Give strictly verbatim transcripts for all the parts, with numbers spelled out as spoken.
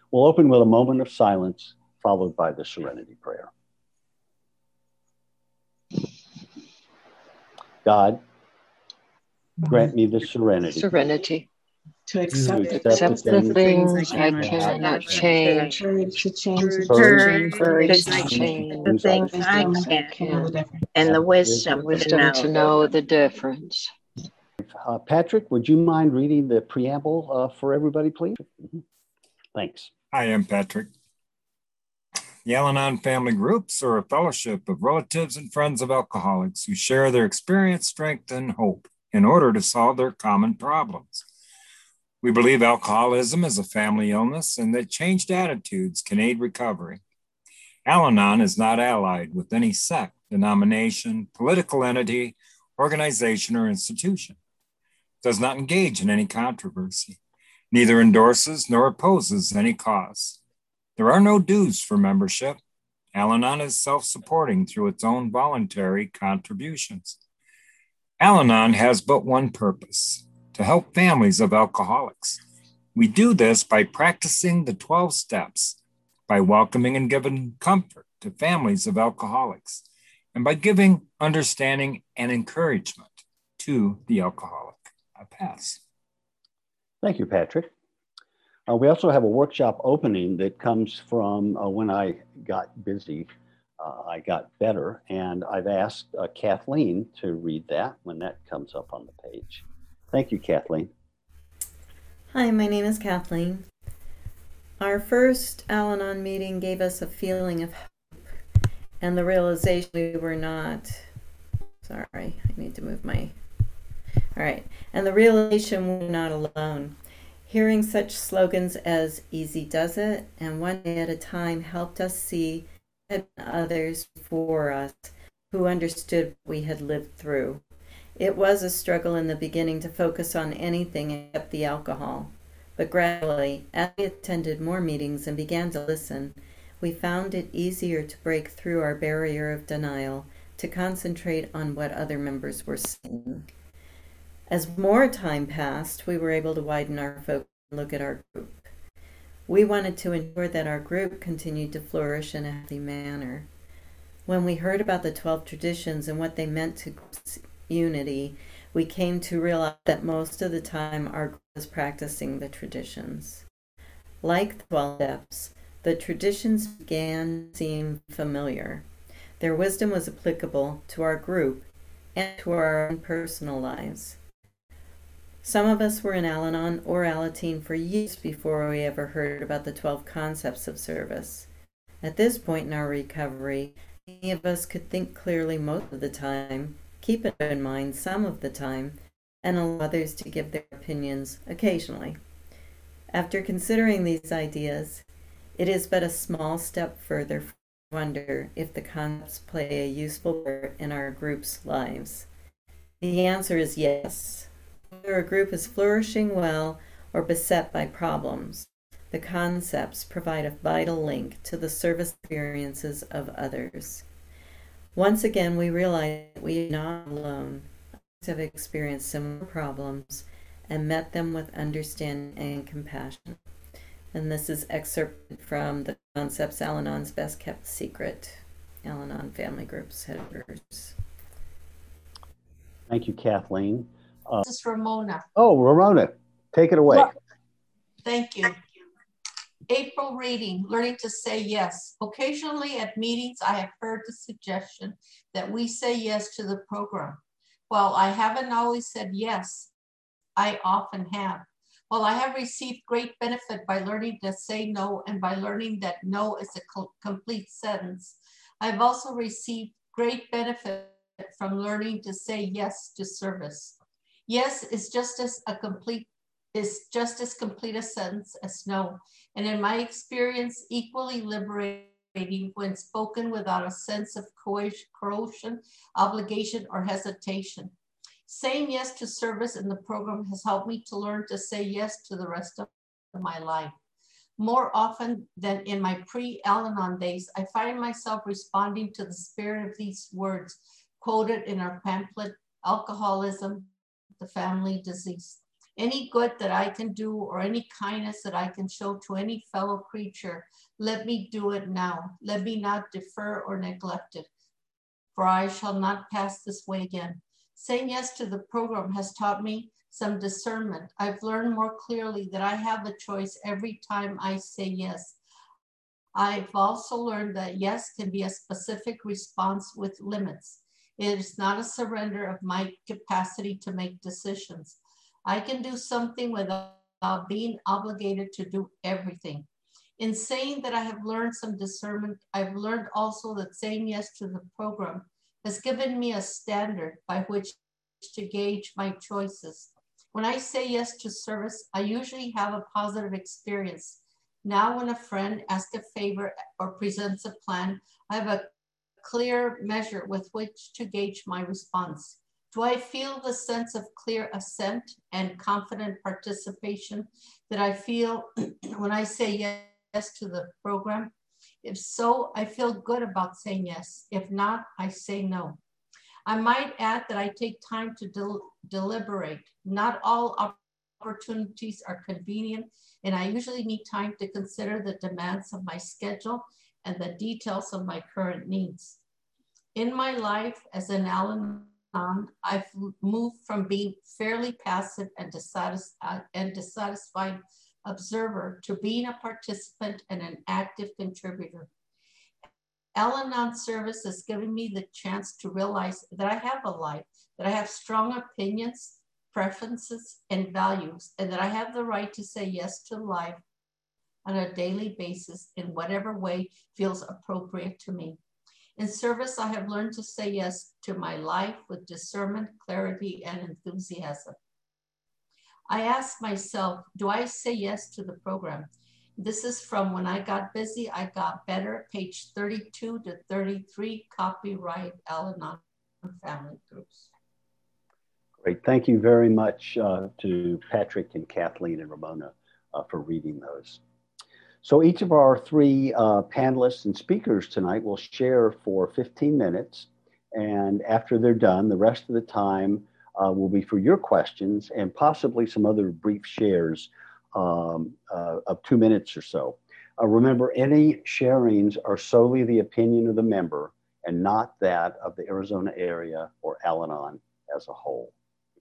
We'll open with a moment of silence, followed by the Serenity Prayer. God, grant me the serenity. Serenity. To accept, To the, accept accept the things I cannot cannot change. Courage to change the Courage Courage things to I can. change the things Wisdom I to know can, the difference. and the wisdom, Wisdom to to know. know the difference. Uh, Patrick, would you mind reading the preamble uh, for everybody, please? Mm-hmm. Thanks. I am Patrick. The Al-Anon family groups are a fellowship of relatives and friends of alcoholics who share their experience, strength, and hope in order to solve their common problems. We believe alcoholism is a family illness and that changed attitudes can aid recovery. Al-Anon is not allied with any sect, denomination, political entity, organization, or institution. It does not engage in any controversy, neither endorses nor opposes any cause. There are no dues for membership. Al-Anon is self-supporting through its own voluntary contributions. Al-Anon has but one purpose: to help families of alcoholics. We do this by practicing the twelve steps, by welcoming and giving comfort to families of alcoholics, and by giving understanding and encouragement to the alcoholic. I pass. Thank you, Patrick. Uh, we also have a workshop opening that comes from uh, when I got busy, uh, I got better, and I've asked uh, Kathleen to read that when that comes up on the page. Thank you, Kathleen. Hi, my name is Kathleen. Our first Al-Anon meeting gave us a feeling of hope and the realization we were not, sorry, I need to move my, all right, and the realization we were not alone. Hearing such slogans as "Easy Does It" and "One Day at a Time" helped us see others before us who understood what we had lived through. It was a struggle in the beginning to focus on anything except the alcohol, but gradually, as we attended more meetings and began to listen, we found it easier to break through our barrier of denial, to concentrate on what other members were saying. As more time passed, we were able to widen our focus and look at our group. We wanted to ensure that our group continued to flourish in a healthy manner. When we heard about the twelve traditions and what they meant to unity, we came to realize that most of the time our group was practicing the traditions. Like the twelve steps, the traditions began to seem familiar. Their wisdom was applicable to our group and to our own personal lives. Some of us were in Al-Anon or Alateen for years before we ever heard about the twelve concepts of service. At this point in our recovery, many of us could think clearly most of the time, keep it in mind some of the time, and allow others to give their opinions occasionally. After considering these ideas, it is but a small step further to wonder if the concepts play a useful part in our group's lives. The answer is yes. Whether a group is flourishing well or beset by problems, the concepts provide a vital link to the service experiences of others. Once again, we realize that we are not alone. Others have experienced similar problems and met them with understanding and compassion. And this is excerpted from the Concepts Al-Anon's Best Kept Secret, Al-Anon Family Group's headers. Thank you, Kathleen. Uh, this is Ramona. Oh, Ramona, take it away. Well, thank you. April reading, learning to say yes. Occasionally at meetings, I have heard the suggestion that we say yes to the program. While I haven't always said yes, I often have. While I have received great benefit by learning to say no and by learning that no is a co- complete sentence, I've also received great benefit from learning to say yes to service. Yes is just as a complete is just as complete a sentence as no, and in my experience, equally liberating when spoken without a sense of coercion, obligation, or hesitation. Saying yes to service in the program has helped me to learn to say yes to the rest of my life. More often than in my pre-Al-Anon days, I find myself responding to the spirit of these words quoted in our pamphlet, Alcoholism, the Family Disease. Any good that I can do or any kindness that I can show to any fellow creature, let me do it now. Let me not defer or neglect it, for I shall not pass this way again. Saying yes to the program has taught me some discernment. I've learned more clearly that I have a choice every time I say yes. I've also learned that yes can be a specific response with limits. It is not a surrender of my capacity to make decisions. I can do something without being obligated to do everything. In saying that I have learned some discernment, I've learned also that saying yes to the program has given me a standard by which to gauge my choices. When I say yes to service, I usually have a positive experience. Now, when a friend asks a favor or presents a plan, I have a clear measure with which to gauge my response. Do I feel the sense of clear assent and confident participation that I feel when I say yes to the program? If so, I feel good about saying yes. If not, I say no. I might add that I take time to del deliberate. Not all opportunities are convenient, and I usually need time to consider the demands of my schedule and the details of my current needs. In my life as an Al-Anon, I've moved from being fairly passive and dissatisfied, and dissatisfied observer to being a participant and an active contributor. Al-Anon service has given me the chance to realize that I have a life, that I have strong opinions, preferences, and values, and that I have the right to say yes to life on a daily basis in whatever way feels appropriate to me. In service, I have learned to say yes to my life with discernment, clarity, and enthusiasm. I ask myself, do I say yes to the program? This is from When I Got Busy, I Got Better, page thirty-two to thirty-three, copyright Al-Anon Family Groups. Great. Thank you very much uh, to Patrick and Kathleen and Ramona uh, for reading those. So each of our three uh, panelists and speakers tonight will share for fifteen minutes. And after they're done, the rest of the time uh, will be for your questions and possibly some other brief shares um, uh, of two minutes or so. Uh, remember, any sharings are solely the opinion of the member and not that of the Arizona area or Al-Anon as a whole.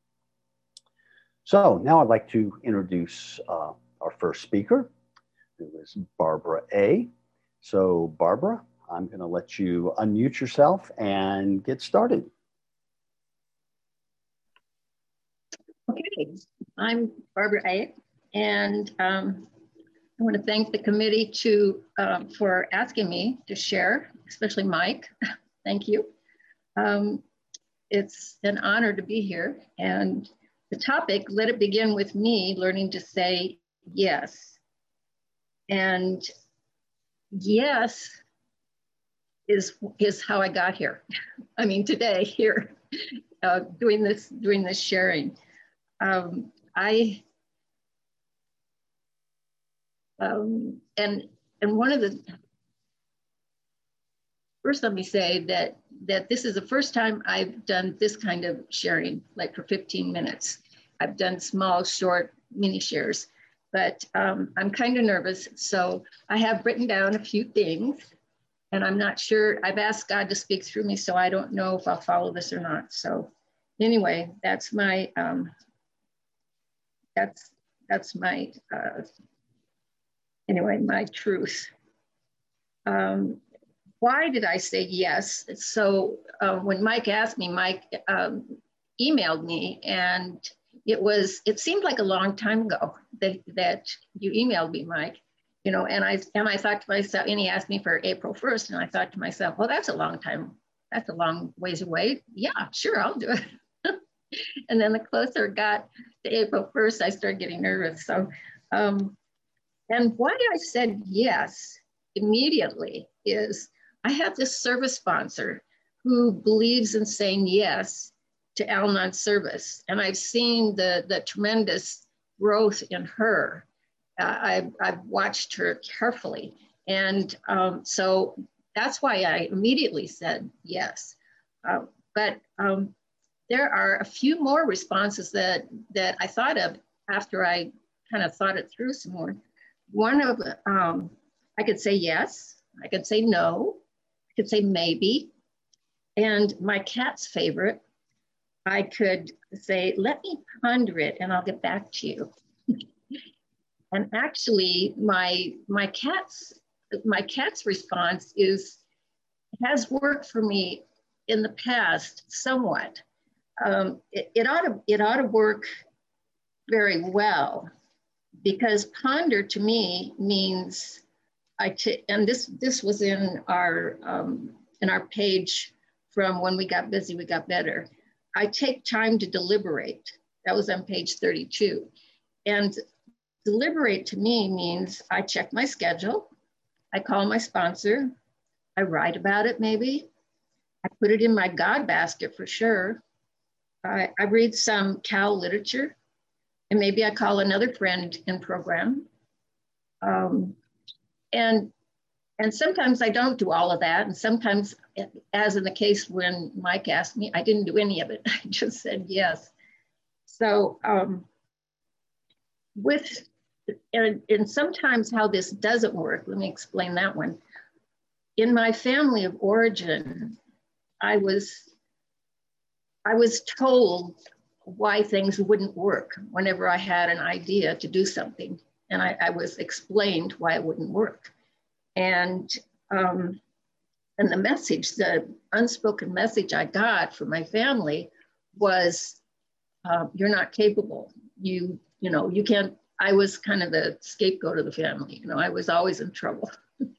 So now I'd like to introduce uh, our first speaker, who is Barbara A. So Barbara, I'm going to let you unmute yourself and get started. Okay, I'm Barbara A. And um, I want to thank the committee to, um, for asking me to share, especially Mike. Thank you. Um, it's an honor to be here. And the topic, let it begin with me learning to say yes. And yes is, is how I got here. I mean, today here, uh, doing this, doing this sharing. Um, I, um, and, and one of the, first let me say that, that this is the first time I've done this kind of sharing, like for fifteen minutes. I've done small, short mini shares, but um, I'm kind of nervous. So I have written down a few things and I'm not sure, I've asked God to speak through me, so I don't know if I'll follow this or not. So anyway, that's my, um, that's, that's my, uh, anyway, my truth. Um, why did I say yes? So uh, when Mike asked me, Mike um, emailed me, and it was, it seemed like a long time ago that, that you emailed me, Mike, you know, and I, and I thought to myself, and he asked me for April first, and I thought to myself, well, that's a long time. That's a long ways away. Yeah, sure, I'll do it. And then the closer it got to April first, I started getting nervous. So, um, and why I said yes immediately is I have this service sponsor who believes in saying yes to Al-Anon service. And I've seen the, the tremendous growth in her. Uh, I've, I've watched her carefully. And um, so that's why I immediately said yes. Uh, but um, there are a few more responses that, that I thought of after I kind of thought it through some more, one of, um, I could say yes, I could say no, I could say maybe. And my cat's favorite, I could say, let me ponder it and I'll get back to you. And actually my, my cat's, my cat's response is, has worked for me in the past somewhat. Um, it, it, ought to, it ought to work very well, because ponder to me means, I t and this, this was in our, um, in our page from When We Got Busy, We Got Better. I take time to deliberate. That was on page thirty-two. And deliberate to me means I check my schedule, I call my sponsor, I write about it maybe, I put it in my God basket for sure. I, I read some Cal literature, and maybe I call another friend in program. Um, and, and sometimes I don't do all of that. And sometimes, as in the case when Mike asked me, I didn't do any of it. I just said yes. So um, with, and, and sometimes how this doesn't work, let me explain that one. In my family of origin, I was, I was told why things wouldn't work whenever I had an idea to do something. And I, I was explained why it wouldn't work. And, um, and the message, the unspoken message I got from my family was, uh, you're not capable. You, you know, you can't, I was kind of the scapegoat of the family. You know, I was always in trouble.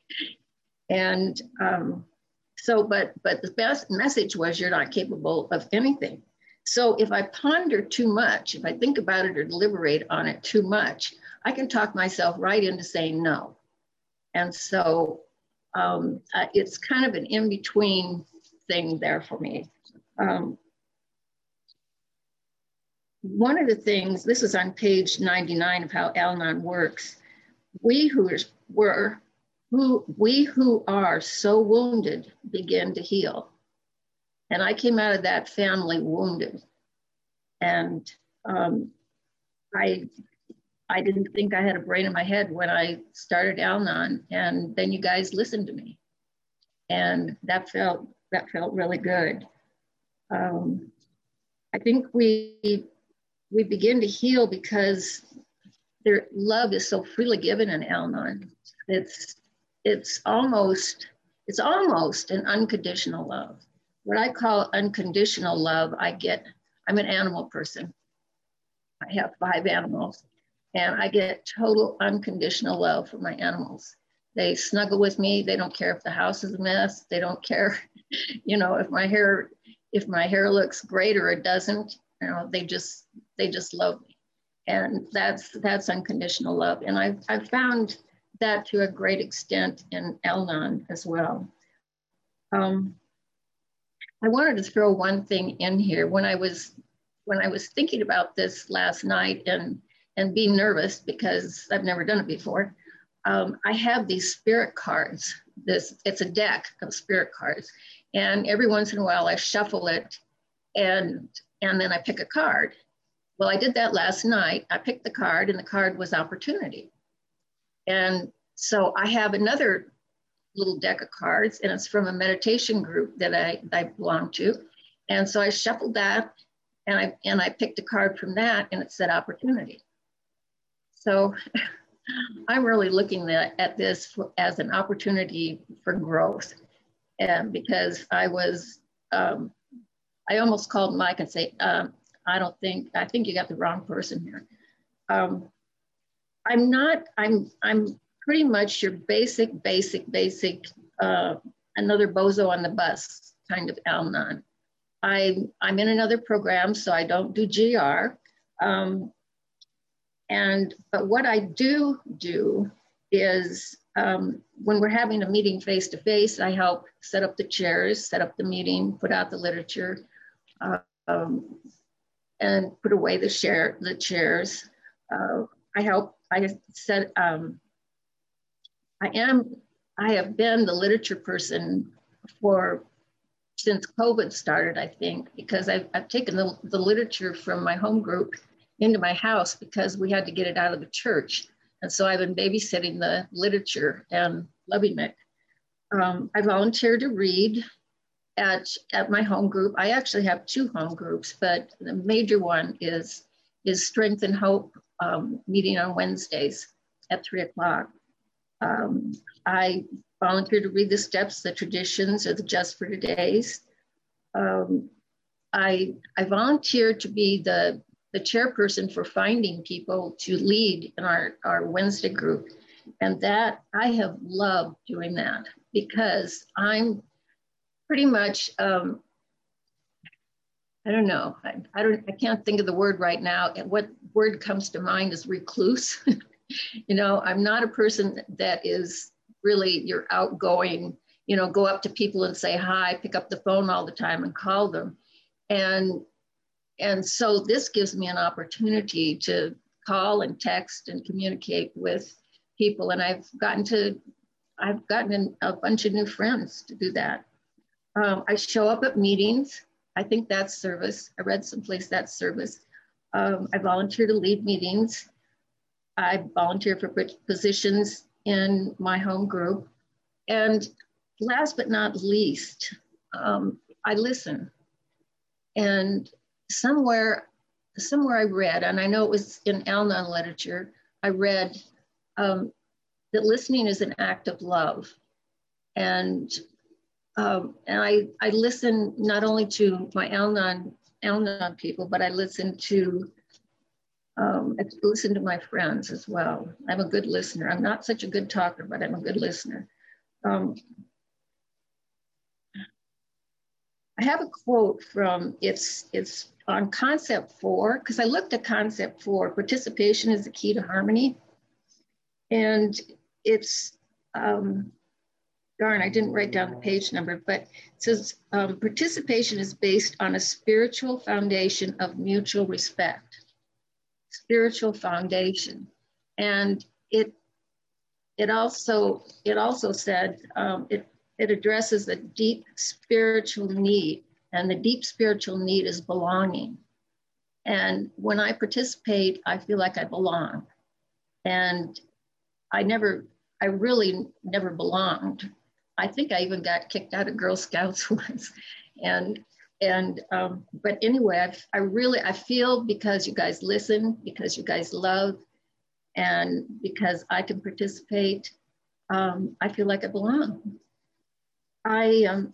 And um, so, but, but the best message was you're not capable of anything. So if I ponder too much, if I think about it or deliberate on it too much, I can talk myself right into saying no. And so um, uh, it's kind of an in-between thing there for me. Um, one of the things, this is on page ninety-nine of how Al-Anon works, we who were, who, we who are so wounded begin to heal. And I came out of that family wounded. And um, I, I didn't think I had a brain in my head when I started Al-Anon, and then you guys listened to me. And that felt, that felt really good. Um, I think we, we begin to heal because their love is so freely given in Al-Anon. It's, it's almost, it's almost an unconditional love. What I call unconditional love, I get, I'm an animal person. I have five animals, and I get total unconditional love for my animals. They snuggle with me. They don't care if the house is a mess. They don't care, you know, if my hair, if my hair looks great or it doesn't, you know, they just, they just love me. And that's, that's unconditional love. And I've, I've found that to a great extent in Al-Anon as well. Um, I wanted to throw one thing in here. When I was, when I was thinking about this last night and, and being nervous because I've never done it before, um, I have these spirit cards. This, it's a deck of spirit cards. And every once in a while I shuffle it and, and then I pick a card. Well, I did that last night. I picked the card and the card was opportunity. And so I have another little deck of cards, and it's from a meditation group that I, I belong to. And so I shuffled that and I, and I picked a card from that, and it said opportunity. So I'm really looking at, at this for, as an opportunity for growth. And because I was, um, I almost called Mike and say, um, I don't think, I think you got the wrong person here. Um, I'm not, I'm, I'm pretty much your basic, basic, basic, uh, another bozo on the bus kind of Al-Anon. I, I'm in another program, so I don't do G R. Um, and, but what I do do is um, when we're having a meeting face-to-face, I help set up the chairs, set up the meeting, put out the literature, uh, um, and put away the, share, the chairs. Uh, I help, I said, um, I am, I have been the literature person for, since COVID started, I think, because I've, I've taken the, the literature from my home group into my house because we had to get it out of the church. And so I've been babysitting the literature and loving it. Um, I volunteer to read at, at my home group. I actually have two home groups, but the major one is, is Strength and Hope, um, meeting on Wednesdays at three o'clock. Um, I volunteer to read the steps, the traditions, or the Just for Today's. Um, I, I volunteer to be the, the chairperson for finding people to lead in our, our Wednesday group. And that, I have loved doing that because I'm pretty much, um, I don't know, I, I don't, I can't think of the word right now. What word comes to mind is recluse. You know, I'm not a person that is really your outgoing, you know, go up to people and say hi, pick up the phone all the time and call them. And, and so this gives me an opportunity to call and text and communicate with people. And I've gotten to, I've gotten a bunch of new friends to do that. Um, I show up at meetings. I think that's service. I read someplace that's service. Um, I volunteer to lead meetings. I volunteer for positions in my home group. And last but not least, um, I listen. And somewhere, somewhere I read, and I know it was in Al-Anon literature, I read um, that listening is an act of love. And, um, and I, I listen not only to my Al-Anon, Al-Anon people, but I listen to Um, I listen to my friends as well. I'm a good listener. I'm not such a good talker, but I'm a good listener. Um, I have a quote from, it's, it's on concept four, because I looked at concept four, participation is the key to harmony. And it's, um, darn, I didn't write down the page number, but it says um, participation is based on a spiritual foundation of mutual respect. Spiritual foundation. And it it also it also said um, it it addresses a deep spiritual need, and the deep spiritual need is belonging. And when I participate, I feel like I belong. And I never, I really never belonged. I think I even got kicked out of Girl Scouts once. And And, um, but anyway, I've, I really, I feel because you guys listen, because you guys love, and because I can participate, um, I feel like I belong. I, um,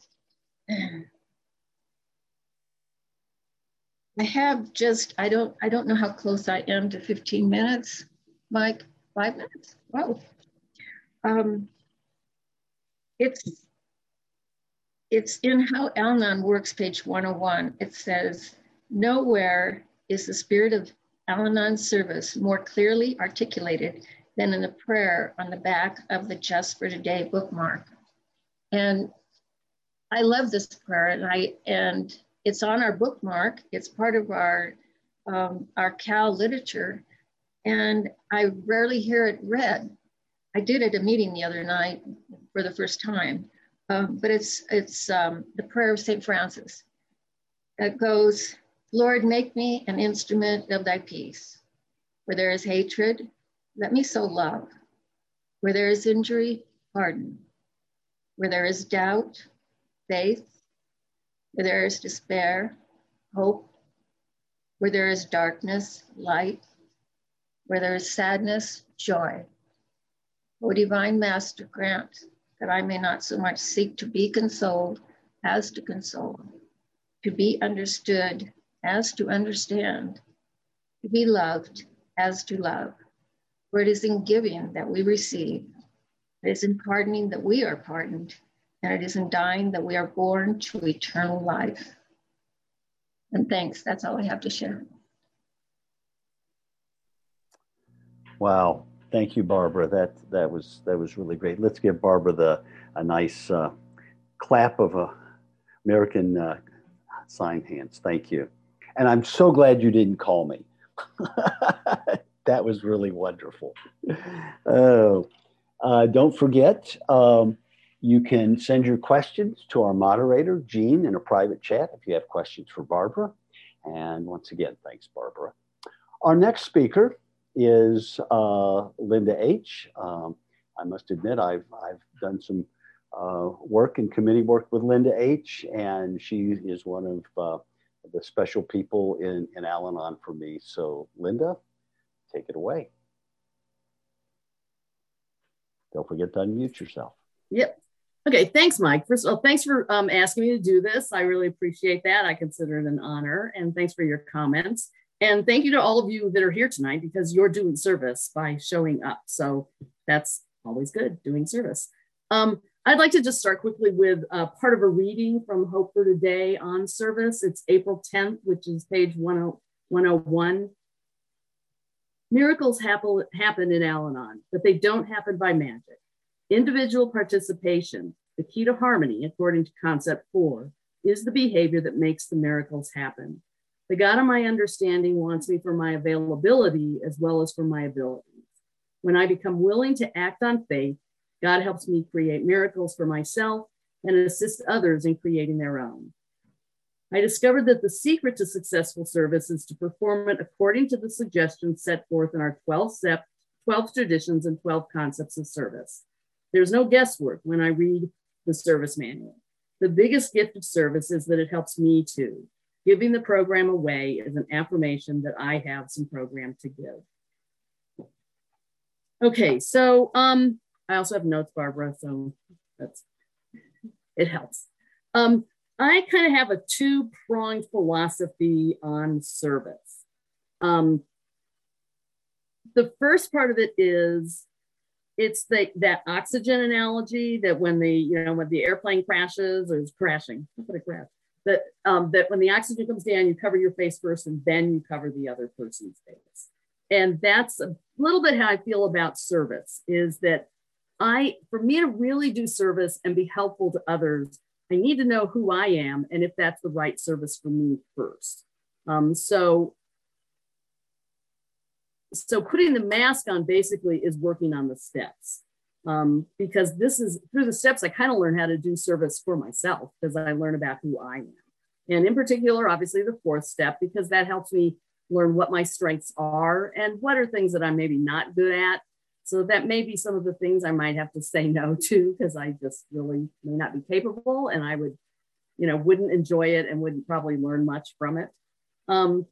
I have just, I don't, I don't know how close I am to fifteen minutes, Mike, five minutes, wow. Um, it's, It's in How Al-Anon Works, page one oh one. It says, nowhere is the spirit of Al-Anon service more clearly articulated than in the prayer on the back of the Just for Today bookmark. And I love this prayer, and, I, and it's on our bookmark. It's part of our, um, our Cal literature, and I rarely hear it read. I did at a meeting the other night for the first time. Um, but it's, it's um, the prayer of Saint Francis that goes, Lord, make me an instrument of thy peace. Where there is hatred, let me sow love. Where there is injury, pardon. Where there is doubt, faith. Where there is despair, hope. Where there is darkness, light. Where there is sadness, joy. O divine Master, grant that I may not so much seek to be consoled as to console, to be understood as to understand, to be loved as to love. For it is in giving that we receive, it is in pardoning that we are pardoned, and it is in dying that we are born to eternal life. And thanks, that's all I have to share. Wow. Thank you, Barbara. That that was that was really great. Let's give Barbara the a nice uh, clap of uh, American uh, sign hands. Thank you. And I'm so glad you didn't call me. That was really wonderful. Oh, uh, don't forget, um, you can send your questions to our moderator, Jean, in a private chat if you have questions for Barbara. And once again, thanks, Barbara. Our next speaker is uh, Linda H. Um, I must admit, I've, I've done some uh, work and committee work with Linda H, and she is one of uh, the special people in, in Al-Anon for me. So Linda, take it away. Don't forget to unmute yourself. Yep. Okay, thanks, Mike. First of all, thanks for um, asking me to do this. I really appreciate that. I consider it an honor, and thanks for your comments. And thank you to all of you that are here tonight, because you're doing service by showing up. So that's always good, doing service. Um, I'd like to just start quickly with uh, part of a reading from Hope for Today on service. It's April tenth, which is page one oh one. Miracles happen, happen in Al-Anon, but they don't happen by magic. Individual participation, the key to harmony, according to concept four, is the behavior that makes the miracles happen. The God of my understanding wants me for my availability as well as for my abilities. When I become willing to act on faith, God helps me create miracles for myself and assist others in creating their own. I discovered that the secret to successful service is to perform it according to the suggestions set forth in our twelve step, twelve traditions and twelve concepts of service. There's no guesswork when I read the service manual. The biggest gift of service is that it helps me too. Giving the program away is an affirmation that I have some program to give. Okay, so um, I also have notes, Barbara, so that's, it helps. Um, I kind of have a two-pronged philosophy on service. Um, the first part of it is, it's the, that oxygen analogy that when the, you know, when the airplane crashes or is crashing, look at a crash, that, um, that when the oxygen comes down, you cover your face first and then you cover the other person's face. And that's a little bit how I feel about service, is that I, for me to really do service and be helpful to others, I need to know who I am and if that's the right service for me first. Um, so, so putting the mask on basically is working on the steps. Um, because this is, through the steps, I kind of learn how to do service for myself, because I learn about who I am. And in particular, obviously the fourth step, because that helps me learn what my strengths are and what are things that I'm maybe not good at. So that may be some of the things I might have to say no to, because I just really may not be capable, and I would, you know, wouldn't enjoy it and wouldn't probably learn much from it. Um,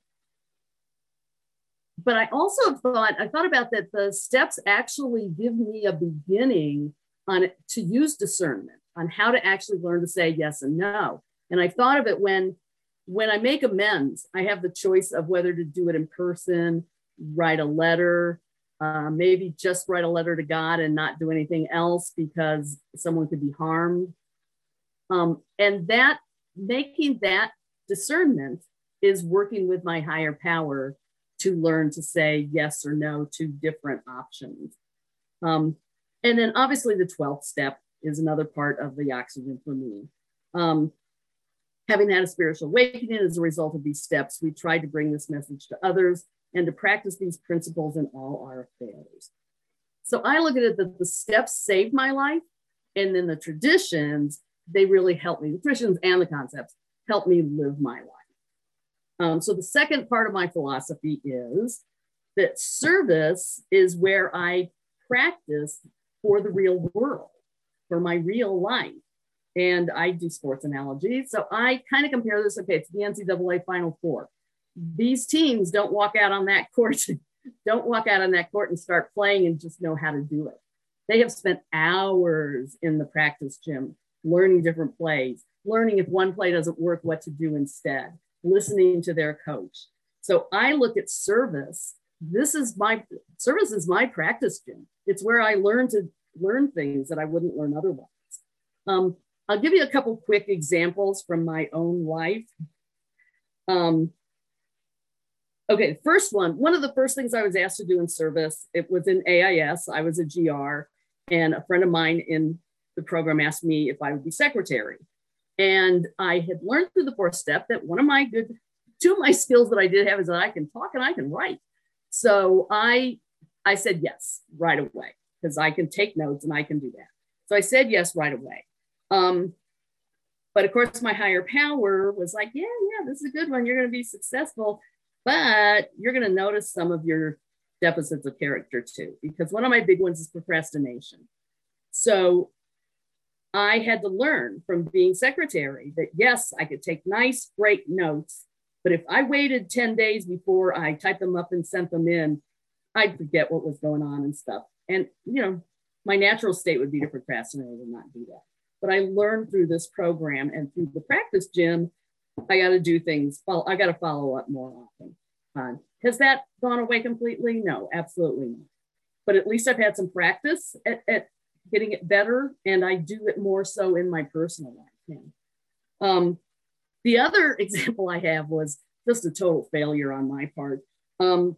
but I also thought, I thought about that the steps actually give me a beginning on it to use discernment on how to actually learn to say yes and no. And I thought of it when, when I make amends, I have the choice of whether to do it in person, write a letter, Uh, maybe just write a letter to God and not do anything else because someone could be harmed. Um, and that, making that discernment is working with my higher power to learn to say yes or no to different options. Um, and then obviously the twelfth step is another part of the oxygen for me. Um, having had a spiritual awakening as a result of these steps, we tried to bring this message to others and to practice these principles in all our affairs. So I look at it that the steps saved my life, and then the traditions, they really help me. The traditions and the concepts help me live my life. Um, so the second part of my philosophy is that service is where I practice for the real world, for my real life. And I do sports analogies. So I kind of compare this, okay, to the N C double A Final Four. These teams don't walk out on that court, don't walk out on that court and start playing and just know how to do it. They have spent hours in the practice gym, learning different plays, learning if one play doesn't work, what to do instead, listening to their coach. So I look at service. This is my, service is my practice gym. It's where I learn to learn things that I wouldn't learn otherwise. Um, I'll give you a couple quick examples from my own life. Um, Okay, first one, one of the first things I was asked to do in service, it was in A I S, I was a G R, and a friend of mine in the program asked me if I would be secretary. And I had learned through the fourth step that one of my good, two of my skills that I did have is that I can talk and I can write. So I, I said yes right away, because I can take notes and I can do that. So I said yes right away. Um, but of course, my higher power was like, yeah, yeah, this is a good one. You're going to be successful. but you're going to notice some of your deficits of character too, because one of my big ones is procrastination. So I had to learn from being secretary that yes, I could take nice, great notes, but if I waited ten days before I typed them up and sent them in, I'd forget what was going on and stuff. And, you know, my natural state would be to procrastinate and not do that. But I learned through this program and through the practice gym, I got to do things. Well, I got to follow up more often. Uh, has that gone away completely? No, absolutely not. But at least I've had some practice at, at getting it better, and I do it more so in my personal life. Yeah. Um, the other example I have was just a total failure on my part. Um,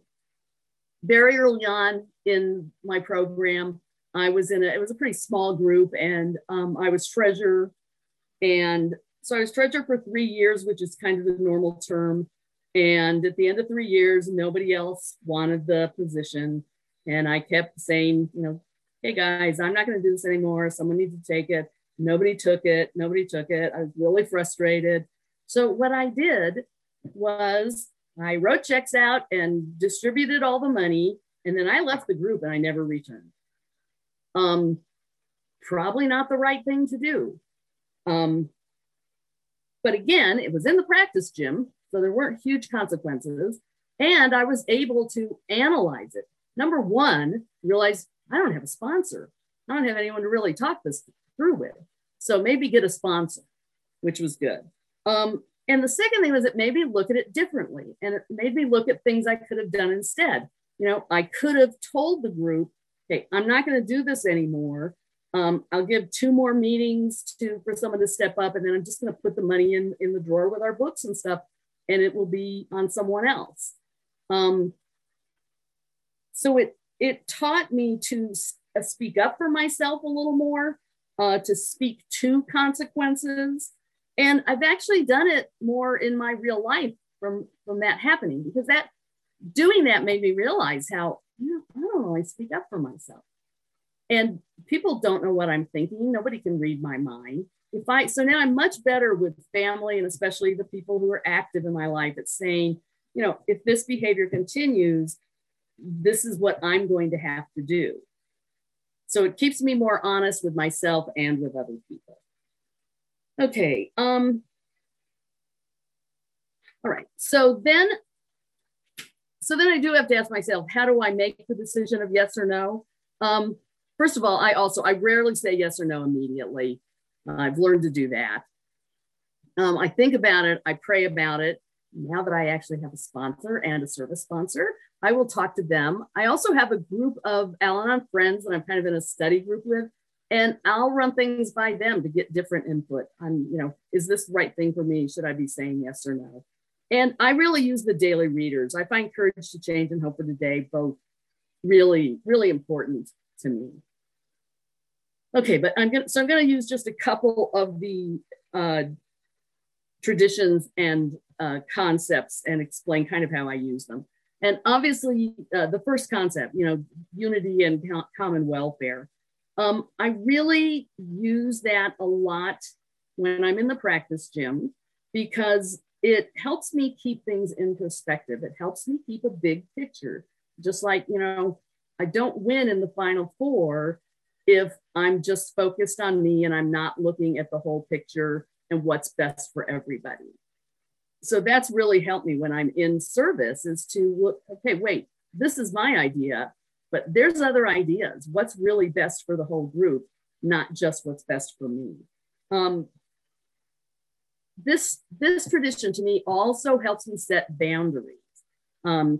very early on in my program, I was in a, it was a pretty small group, and um, I was treasurer. And so I was treasurer for three years, which is kind of the normal term. And at the end of three years, nobody else wanted the position. And I kept saying, you know, hey guys, I'm not going to do this anymore. Someone needs to take it. Nobody took it. Nobody took it. I was really frustrated. So what I did was I wrote checks out and distributed all the money. And then I left the group and I never returned. Um, probably not the right thing to do. Um, but again, it was in the practice gym, so there weren't huge consequences. And I was able to analyze it. Number one, realize I don't have a sponsor. I don't have anyone to really talk this through with. So maybe get a sponsor, which was good. Um, and the second thing was it made me look at it differently. And it made me look at things I could have done instead. You know, I could have told the group, hey, I'm not going to do this anymore. Um, I'll give two more meetings to for someone to step up, and then I'm just going to put the money in, in the drawer with our books and stuff, and it will be on someone else. Um, so it it taught me to uh, speak up for myself a little more, uh, to speak to consequences. And I've actually done it more in my real life from, from that happening, because that doing that made me realize how, you know, I don't always speak up for myself. And people don't know what I'm thinking. Nobody can read my mind. If I, so now I'm much better with family, and especially the people who are active in my life, at saying, you know, if this behavior continues, this is what I'm going to have to do. So it keeps me more honest with myself and with other people. Okay. Um, all right. So then, so then I do have to ask myself, how do I make the decision of yes or no? Um, first of all, I also, I rarely say yes or no immediately. Uh, I've learned to do that. Um, I think about it. I pray about it. Now that I actually have a sponsor and a service sponsor, I will talk to them. I also have a group of Al-Anon friends that I'm kind of in a study group with, and I'll run things by them to get different input on, you know, is this the right thing for me? Should I be saying yes or no? And I really use the daily readers. I find Courage to Change and Hope for Today both really, really important to me. Okay, but I'm gonna, so I'm gonna use just a couple of the uh, traditions and uh, concepts and explain kind of how I use them. And obviously uh, the first concept, you know, unity and co common welfare. Um, I really use that a lot when I'm in the practice gym, because it helps me keep things in perspective. It helps me keep a big picture. Just like, you know, I don't win in the final four if I'm just focused on me and I'm not looking at the whole picture and what's best for everybody. So that's really helped me when I'm in service, is to look, okay, wait, this is my idea, but there's other ideas. What's really best for the whole group, not just what's best for me. Um, this, this tradition to me also helps me set boundaries. Um,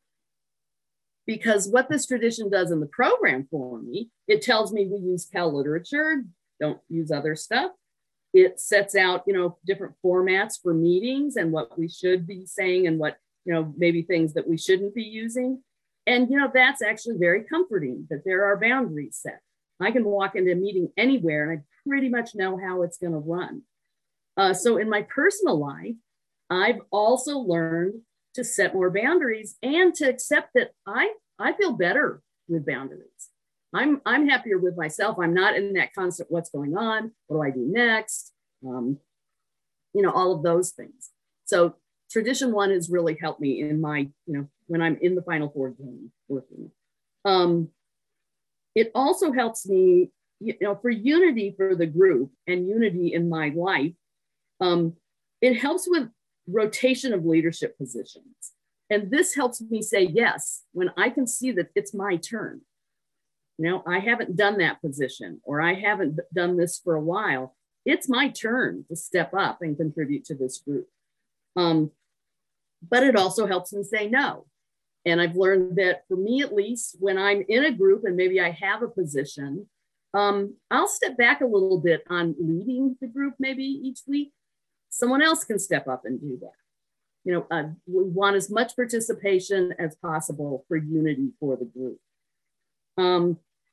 because what this tradition does in the program for me, it tells me we use Cal literature, don't use other stuff. It sets out, you know, different formats for meetings and what we should be saying and what, you know, maybe things that we shouldn't be using. And, you know, that's actually very comforting that there are boundaries set. I can walk into a meeting anywhere and I pretty much know how it's going to run. Uh, so in my personal life, I've also learned to set more boundaries and to accept that I, I feel better with boundaries. I'm, I'm happier with myself. I'm not in that constant, what's going on? What do I do next? Um, you know, all of those things. So tradition one has really helped me in my, you know, when I'm in the Final Four game working. Um, it also helps me, you know, for unity for the group and unity in my life. Um, it helps with rotation of leadership positions. And this helps me say yes when I can see that it's my turn. You know, I haven't done that position, or I haven't done this for a while. It's my turn to step up and contribute to this group. Um, but it also helps me say no. And I've learned that for me, at least, when I'm in a group and maybe I have a position, um, I'll step back a little bit on leading the group maybe each week. Someone else can step up and do that. You know, uh, we want as much participation as possible for unity for the group. Um,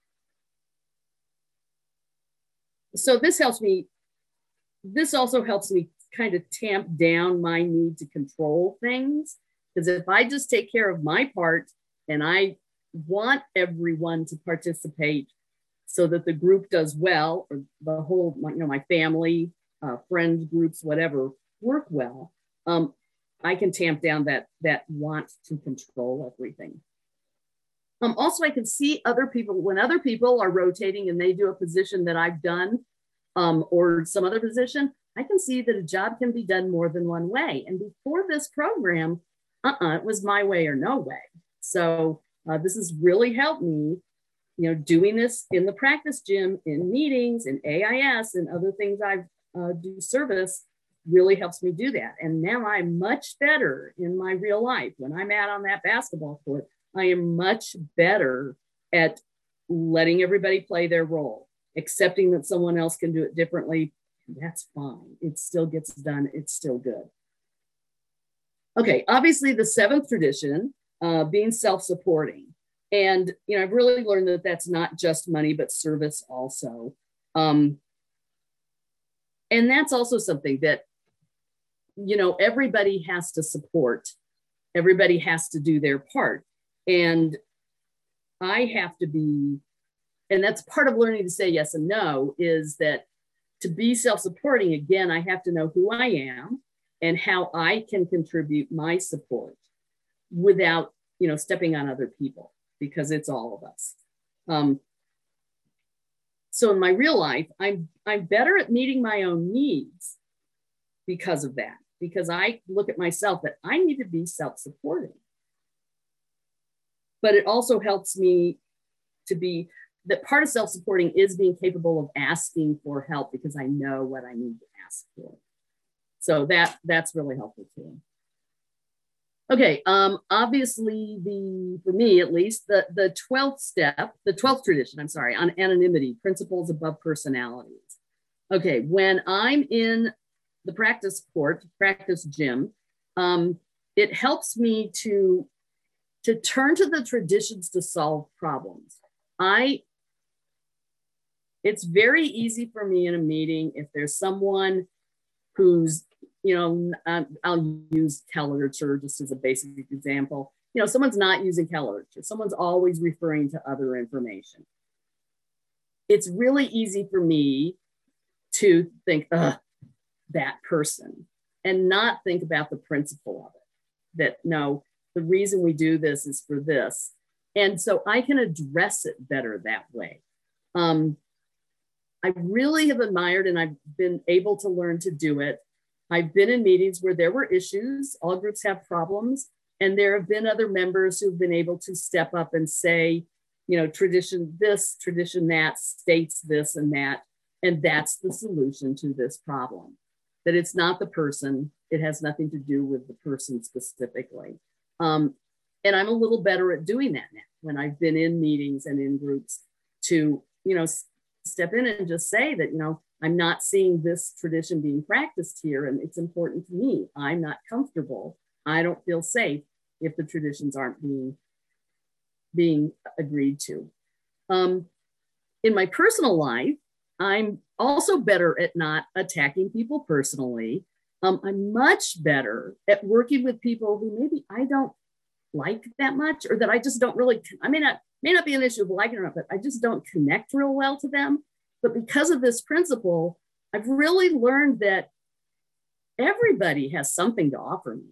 so this helps me, this also helps me kind of tamp down my need to control things. Because if I just take care of my part and I want everyone to participate so that the group does well, or the whole, you know, my family, uh, friends, groups, whatever, work well, um, I can tamp down that, that want to control everything. Um, also, I can see other people, when other people are rotating and they do a position that I've done, um, or some other position, I can see that a job can be done more than one way. And before this program, uh-uh, it was my way or no way. So uh, this has really helped me, you know, doing this in the practice gym, in meetings, in A I S, and other things I uh, do service really helps me do that. And now I'm much better in my real life. When I'm out on that basketball court, I am much better at letting everybody play their role, accepting that someone else can do it differently. That's fine. It still gets done. It's still good. Okay, obviously the seventh tradition, uh, being self-supporting. And, you know, I've really learned that that's not just money, but service also. Um, and that's also something that, you know, everybody has to support. Everybody has to do their part. And I have to be, and that's part of learning to say yes and no, is that to be self-supporting, again, I have to know who I am and how I can contribute my support without, you know, stepping on other people, because it's all of us. Um, so in my real life, I'm, I'm better at meeting my own needs because of that, because I look at myself that I need to be self-supporting. But it also helps me to be, that part of self-supporting is being capable of asking for help because I know what I need to ask for. So that, that's really helpful too. Okay, um, obviously the, for me at least, the, the twelfth step, the twelfth tradition, I'm sorry, on anonymity, principles above personalities. Okay, when I'm in the practice court, practice gym, um, it helps me to, to turn to the traditions to solve problems. I, it's very easy for me in a meeting if there's someone who's, you know, uh, I'll use teliterature just as a basic example. You know, someone's not using teliterature. Someone's always referring to other information. It's really easy for me to think, ugh, that person, and not think about the principle of it. That no, the reason we do this is for this. And so I can address it better that way. Um, I really have admired, and I've been able to learn to do it. I've been in meetings where there were issues, all groups have problems, and there have been other members who've been able to step up and say, you know, tradition this, tradition that states this and that, and that's the solution to this problem. That it's not the person, it has nothing to do with the person specifically. Um, and I'm a little better at doing that now when I've been in meetings and in groups to, you know, step in and just say that, you know, I'm not seeing this tradition being practiced here, and it's important to me. I'm not comfortable. I don't feel safe if the traditions aren't being, being agreed to. Um, in my personal life, I'm also better at not attacking people personally. Um, I'm much better at working with people who maybe I don't like that much, or that I just don't really, I may not, may not be an issue of liking or not, but I just don't connect real well to them. But because of this principle, I've really learned that everybody has something to offer me.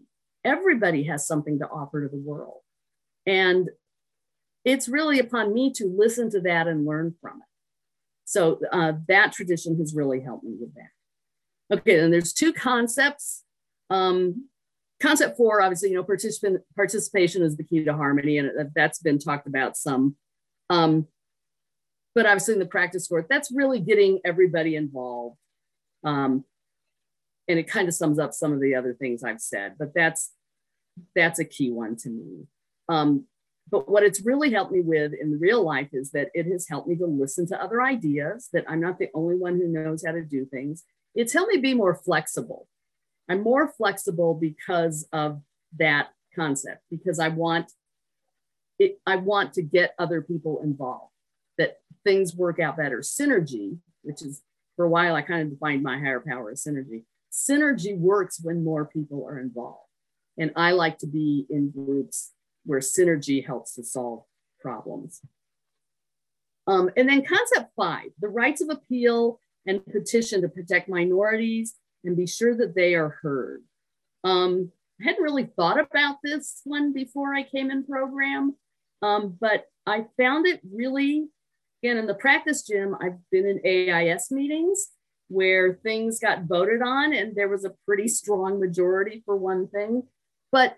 everybody has something to offer to the world. And it's really upon me to listen to that and learn from it. So uh, that tradition has really helped me with that. Okay, and there's two concepts. Um, concept four, obviously, you know, participant participation is the key to harmony, and that's been talked about some. Um, but obviously in the practice for it, that's really getting everybody involved. Um, and it kind of sums up some of the other things I've said, but that's, that's a key one to me. Um, But what it's really helped me with in real life is that it has helped me to listen to other ideas, that I'm not the only one who knows how to do things. It's helped me be more flexible. I'm more flexible because of that concept, because I want it, I want to get other people involved, that things work out better. Synergy, which is, for a while, I kind of defined my higher power as synergy. Synergy works when more people are involved. And I like to be in groups where synergy helps to solve problems. Um, and then concept five, the rights of appeal and petition to protect minorities and be sure that they are heard. Um, I hadn't really thought about this one before I came in program, um, but I found it really, again, in the practice gym, I've been in A I S meetings where things got voted on and there was a pretty strong majority for one thing, but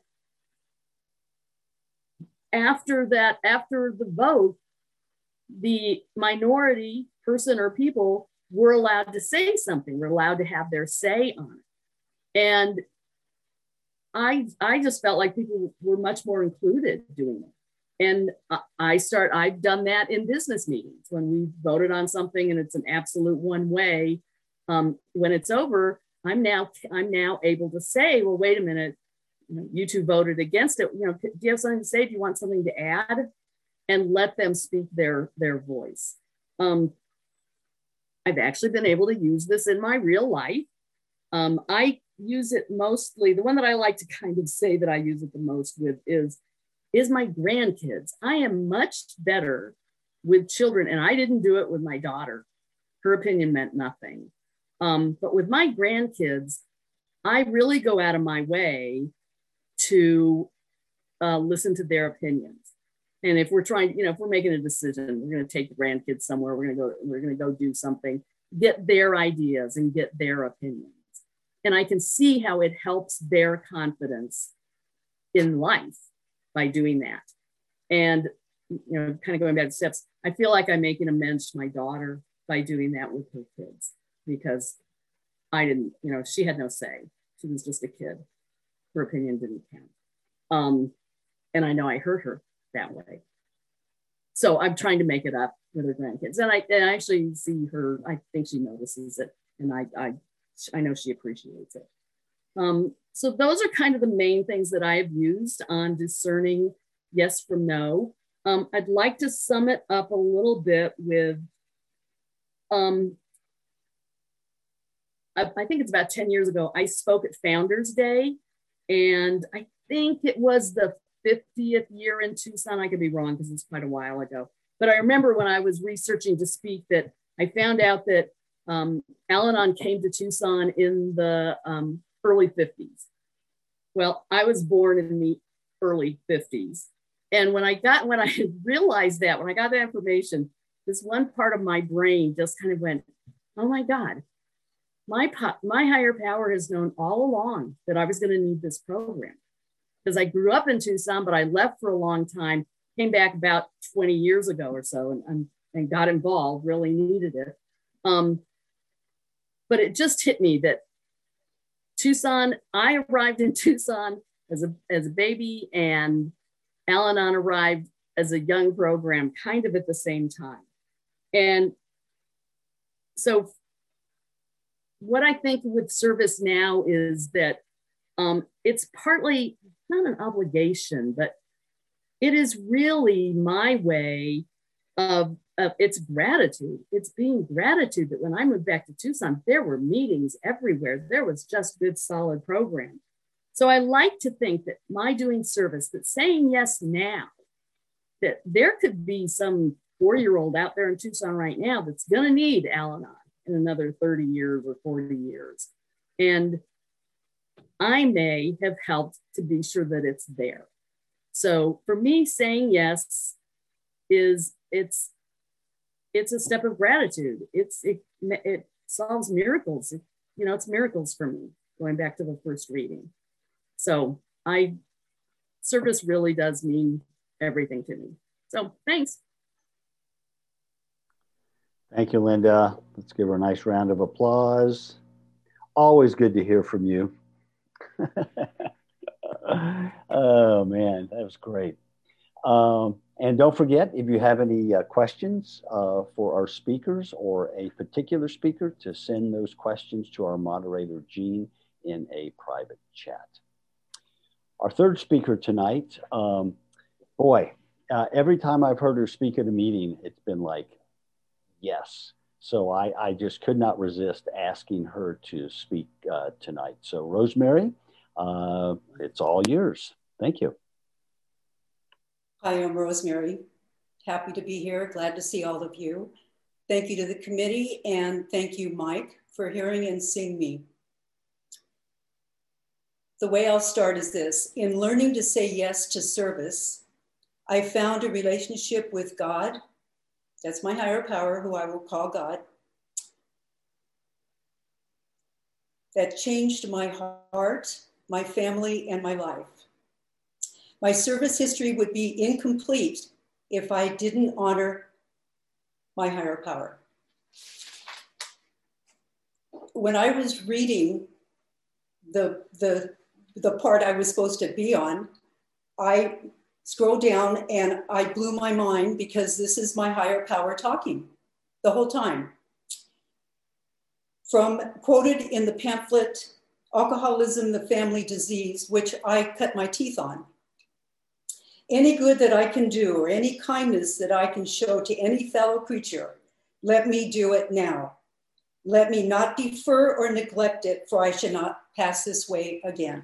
after that, after the vote, the minority person or people were allowed to say something, were allowed to have their say on it. And I, I just felt like people were much more included doing it. And I start, I've done that in business meetings when we voted on something and it's an absolute one way. Um, when it's over, I'm now, I'm now able to say, well, wait a minute, you two voted against it. You know, do you have something to say? Do you want something to add? And let them speak their, their voice. Um, I've actually been able to use this in my real life. Um, I use it mostly, the one that I like to kind of say that I use it the most with is, is my grandkids. I am much better with children, and I didn't do it with my daughter. Her opinion meant nothing. Um, but with my grandkids, I really go out of my way to uh, listen to their opinions. And if we're trying, you know, if we're making a decision, we're going to take the grandkids somewhere, we're going to go, we're going to go do something, get their ideas and get their opinions. And I can see how it helps their confidence in life by doing that. And, you know, kind of going back to steps, I feel like I'm making amends to my daughter by doing that with her kids, because I didn't, you know, she had no say. She was just a kid. Her opinion didn't count. Um, and I know I hurt her that way. So I'm trying to make it up with her grandkids. And I, and I actually see her, I think she notices it. And I, I, I know she appreciates it. Um, so those are kind of the main things that I have used on discerning yes from no. Um, I'd like to sum it up a little bit with, um, I, I think it's about ten years ago, I spoke at Founders Day. And I think it was the fiftieth year in Tucson. I could be wrong because it's quite a while ago. But I remember when I was researching to speak that I found out that um, Al-Anon came to Tucson in the um, early fifties. Well, I was born in the early fifties. And when I got, when I realized that, when I got that information, this one part of my brain just kind of went, oh my God, my, my higher power has known all along that I was going to need this program. Because I grew up in Tucson, but I left for a long time, came back about twenty years ago or so, and, and, and got involved, really needed it. Um, but it just hit me that Tucson, I arrived in Tucson as a, as a baby, and Al-Anon arrived as a young program kind of at the same time. And so what I think with service now is that um, it's partly not an obligation, but it is really my way of, of it's gratitude. It's being gratitude that when I moved back to Tucson, there were meetings everywhere. There was just good, solid program. So I like to think that my doing service, that saying yes now, that there could be some four-year-old out there in Tucson right now that's gonna need Al-Anon in another thirty years or forty years. And I may have helped to be sure that it's there. So for me, saying yes is it's it's a step of gratitude. It's it it solves miracles. It, you know, it's miracles for me, going back to the first reading. So I service really does mean everything to me. So thanks. Thank you, Linda. Let's give her a nice round of applause. Always good to hear from you. Oh man, that was great. Um, and don't forget, if you have any uh, questions uh, for our speakers or a particular speaker, to send those questions to our moderator, Jean, in a private chat. Our third speaker tonight, um, boy, uh, every time I've heard her speak at a meeting, it's been like, yes. So I, I just could not resist asking her to speak uh, tonight. So Rosemary, uh, it's all yours. Thank you. Hi, I'm Rosemary. Happy to be here. Glad to see all of you. Thank you to the committee, and thank you, Mike, for hearing and seeing me. The way I'll start is this. In learning to say yes to service, I found a relationship with God. That's my higher power, who I will call God. That changed my heart, my family, and my life. My service history would be incomplete if I didn't honor my higher power. When I was reading the, the, the part I was supposed to be on, I scrolled down and I blew my mind, because this is my higher power talking the whole time. From quoted in the pamphlet, Alcoholism, the Family Disease, which I cut my teeth on. Any good that I can do, or any kindness that I can show to any fellow creature, let me do it now. Let me not defer or neglect it, for I shall not pass this way again.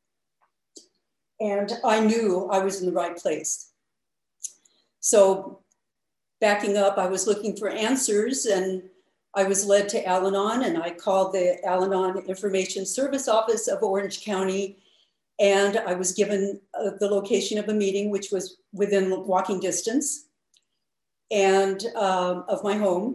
And I knew I was in the right place. So backing up, I was looking for answers, and I was led to Al-Anon, and I called the Al-Anon Information Service Office of Orange County, and I was given uh, the location of a meeting, which was within walking distance and um, of my home.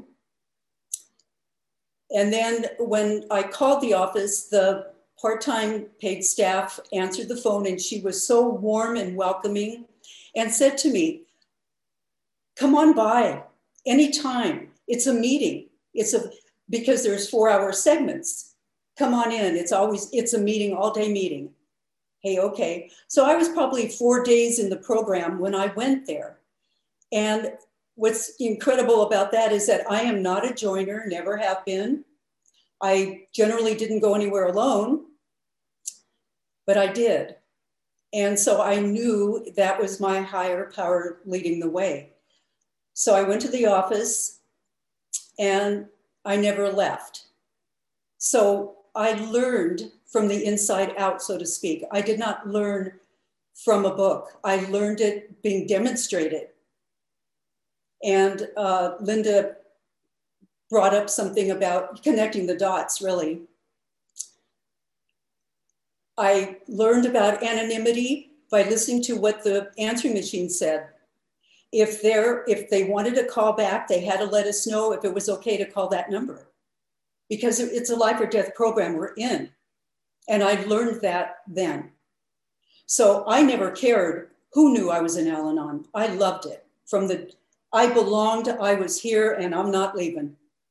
And then when I called the office, the part-time paid staff answered the phone, and she was so warm and welcoming and said to me, come on by anytime. It's a meeting. It's a, because there's four hour segments. Come on in. It's always, it's a meeting, all day meeting. Hey, okay. So I was probably four days in the program when I went there. And what's incredible about that is that I am not a joiner, never have been. I generally didn't go anywhere alone, but I did. And so I knew that was my higher power leading the way. So I went to the office and I never left. So I learned from the inside out, so to speak. I did not learn from a book. I learned it being demonstrated. And uh, Linda brought up something about connecting the dots, really. I learned about anonymity by listening to what the answering machine said. If, they're, if they wanted to call back, they had to let us know if it was okay to call that number, because it's a life or death program we're in. And I learned that then. So I never cared who knew I was in Al-Anon. I loved it. From the, I belonged, I was here, and I'm not leaving.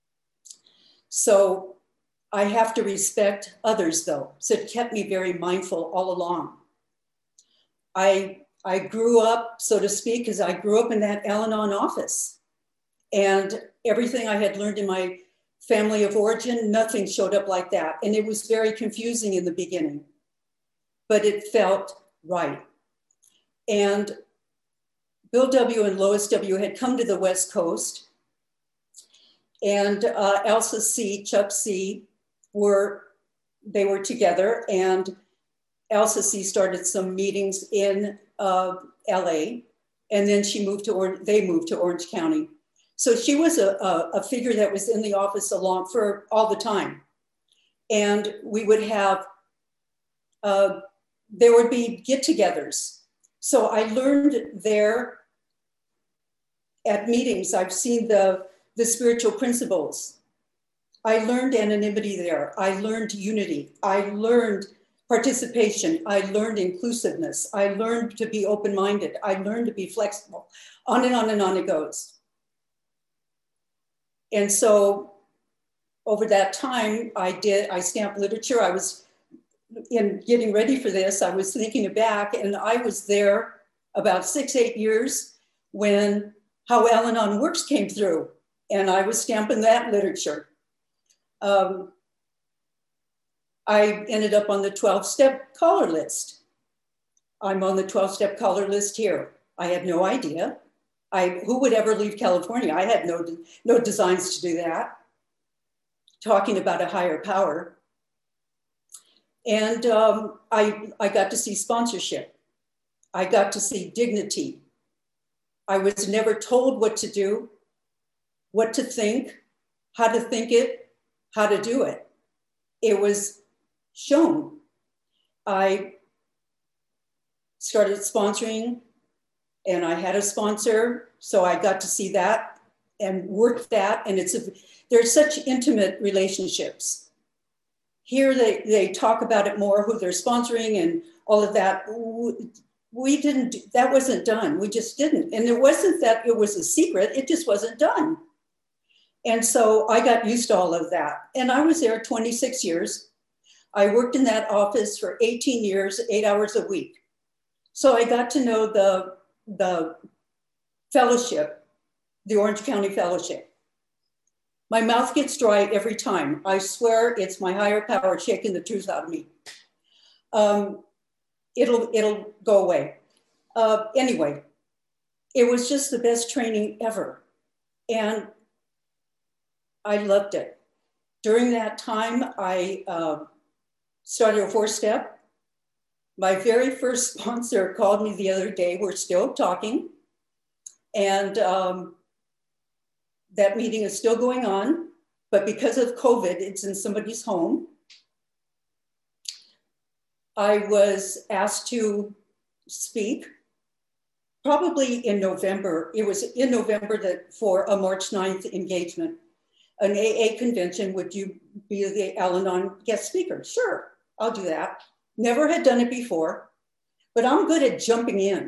So I have to respect others, though. So it kept me very mindful all along. I, I grew up, so to speak, because I grew up in that Al-Anon office. And everything I had learned in my family of origin, nothing showed up like that. And it was very confusing in the beginning, but it felt right. And Bill W. and Lois W. had come to the West Coast, and uh, Elsa C., Chuck C. were, they were together, and Elsa C. started some meetings in uh, L A, and then she moved to, or they moved to Orange County. So she was a, a, a figure that was in the office along for all the time. And we would have uh, there would be get-togethers. So I learned there at meetings. I've seen the, the spiritual principles. I learned anonymity there. I learned unity. I learned participation. I learned inclusiveness. I learned to be open-minded. I learned to be flexible. On and on and on it goes. And so over that time, I did, I stamped literature. I was, in getting ready for this, I was thinking back, and I was there about six, eight years when How Al-Anon Works came through, and I was stamping that literature. Um, I ended up on the twelve-step caller list. I'm on the twelve-step caller list here. I had no idea. I, who would ever leave California? I had no, no designs to do that. Talking about a higher power. And um, I, I got to see sponsorship. I got to see dignity. I was never told what to do, what to think, how to think it, how to do it. It was shown. I started sponsoring, and I had a sponsor, so I got to see that and work that, and it's a, there's such intimate relationships. Here they, they talk about it more, who they're sponsoring and all of that. We didn't, that wasn't done. We just didn't. And it wasn't that it was a secret, it just wasn't done. And so I got used to all of that. And I was there twenty-six years. I worked in that office for eighteen years, eight hours a week. So I got to know the, the fellowship, the Orange County Fellowship. My mouth gets dry every time. I swear it's my higher power shaking the truth out of me. Um, it'll, it'll go away. Uh, anyway, it was just the best training ever. And I loved it. During that time, I uh, started a four-step. My very first sponsor called me the other day. We're still talking. And um, that meeting is still going on, but because of COVID, it's in somebody's home. I was asked to speak probably in November. It was in November that for a March ninth engagement, an A A convention. Would you be the Al-Anon guest speaker? Sure, I'll do that. Never had done it before, but I'm good at jumping in.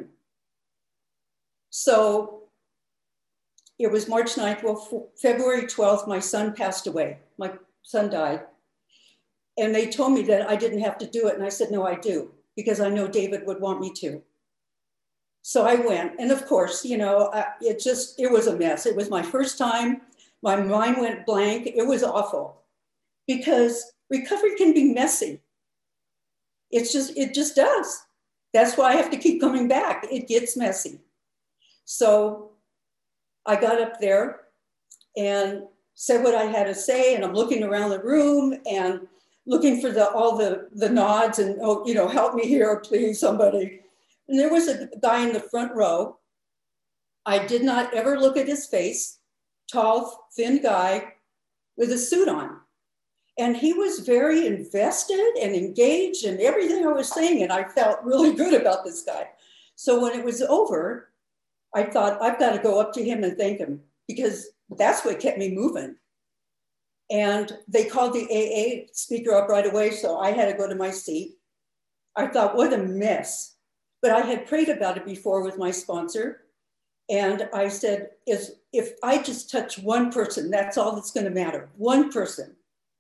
So it was March ninth, well, February twelfth, my son passed away. My son died. And they told me that I didn't have to do it. And I said, no, I do, because I know David would want me to. So I went. And of course, you know, it just, it was a mess. It was my first time. My mind went blank. It was awful because recovery can be messy. It's just, it just does. That's why I have to keep coming back. It gets messy. So I got up there and said what I had to say, and I'm looking around the room and looking for the, all the, the nods and, oh, you know, help me here, please, somebody. And there was a guy in the front row. I did not ever look at his face, tall, thin guy with a suit on. And he was very invested and engaged in everything I was saying, and I felt really good about this guy. So when it was over, I thought, I've got to go up to him and thank him, because that's what kept me moving. And they called the A A speaker up right away, so I had to go to my seat. I thought, what a mess. But I had prayed about it before with my sponsor. And I said, if, if I just touch one person, that's all that's going to matter, one person.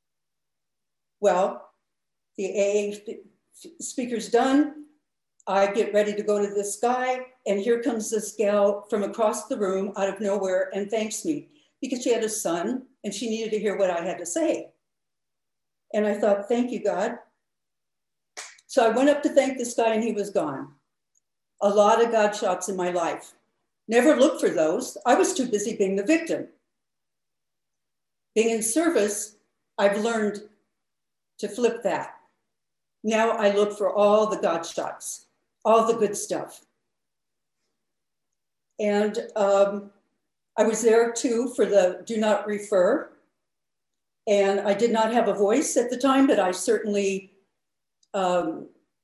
Well, the A A speaker's done. I get ready to go to this guy, and here comes this gal from across the room out of nowhere and thanks me because she had a son and she needed to hear what I had to say. And I thought, thank you, God. So I went up to thank this guy and he was gone. A lot of God shots in my life. Never looked for those. I was too busy being the victim. Being in service, I've learned to flip that. Now I look for all the God shots, all the good stuff. And um, I was there too for the do not refer. And I did not have a voice at the time, but I certainly um,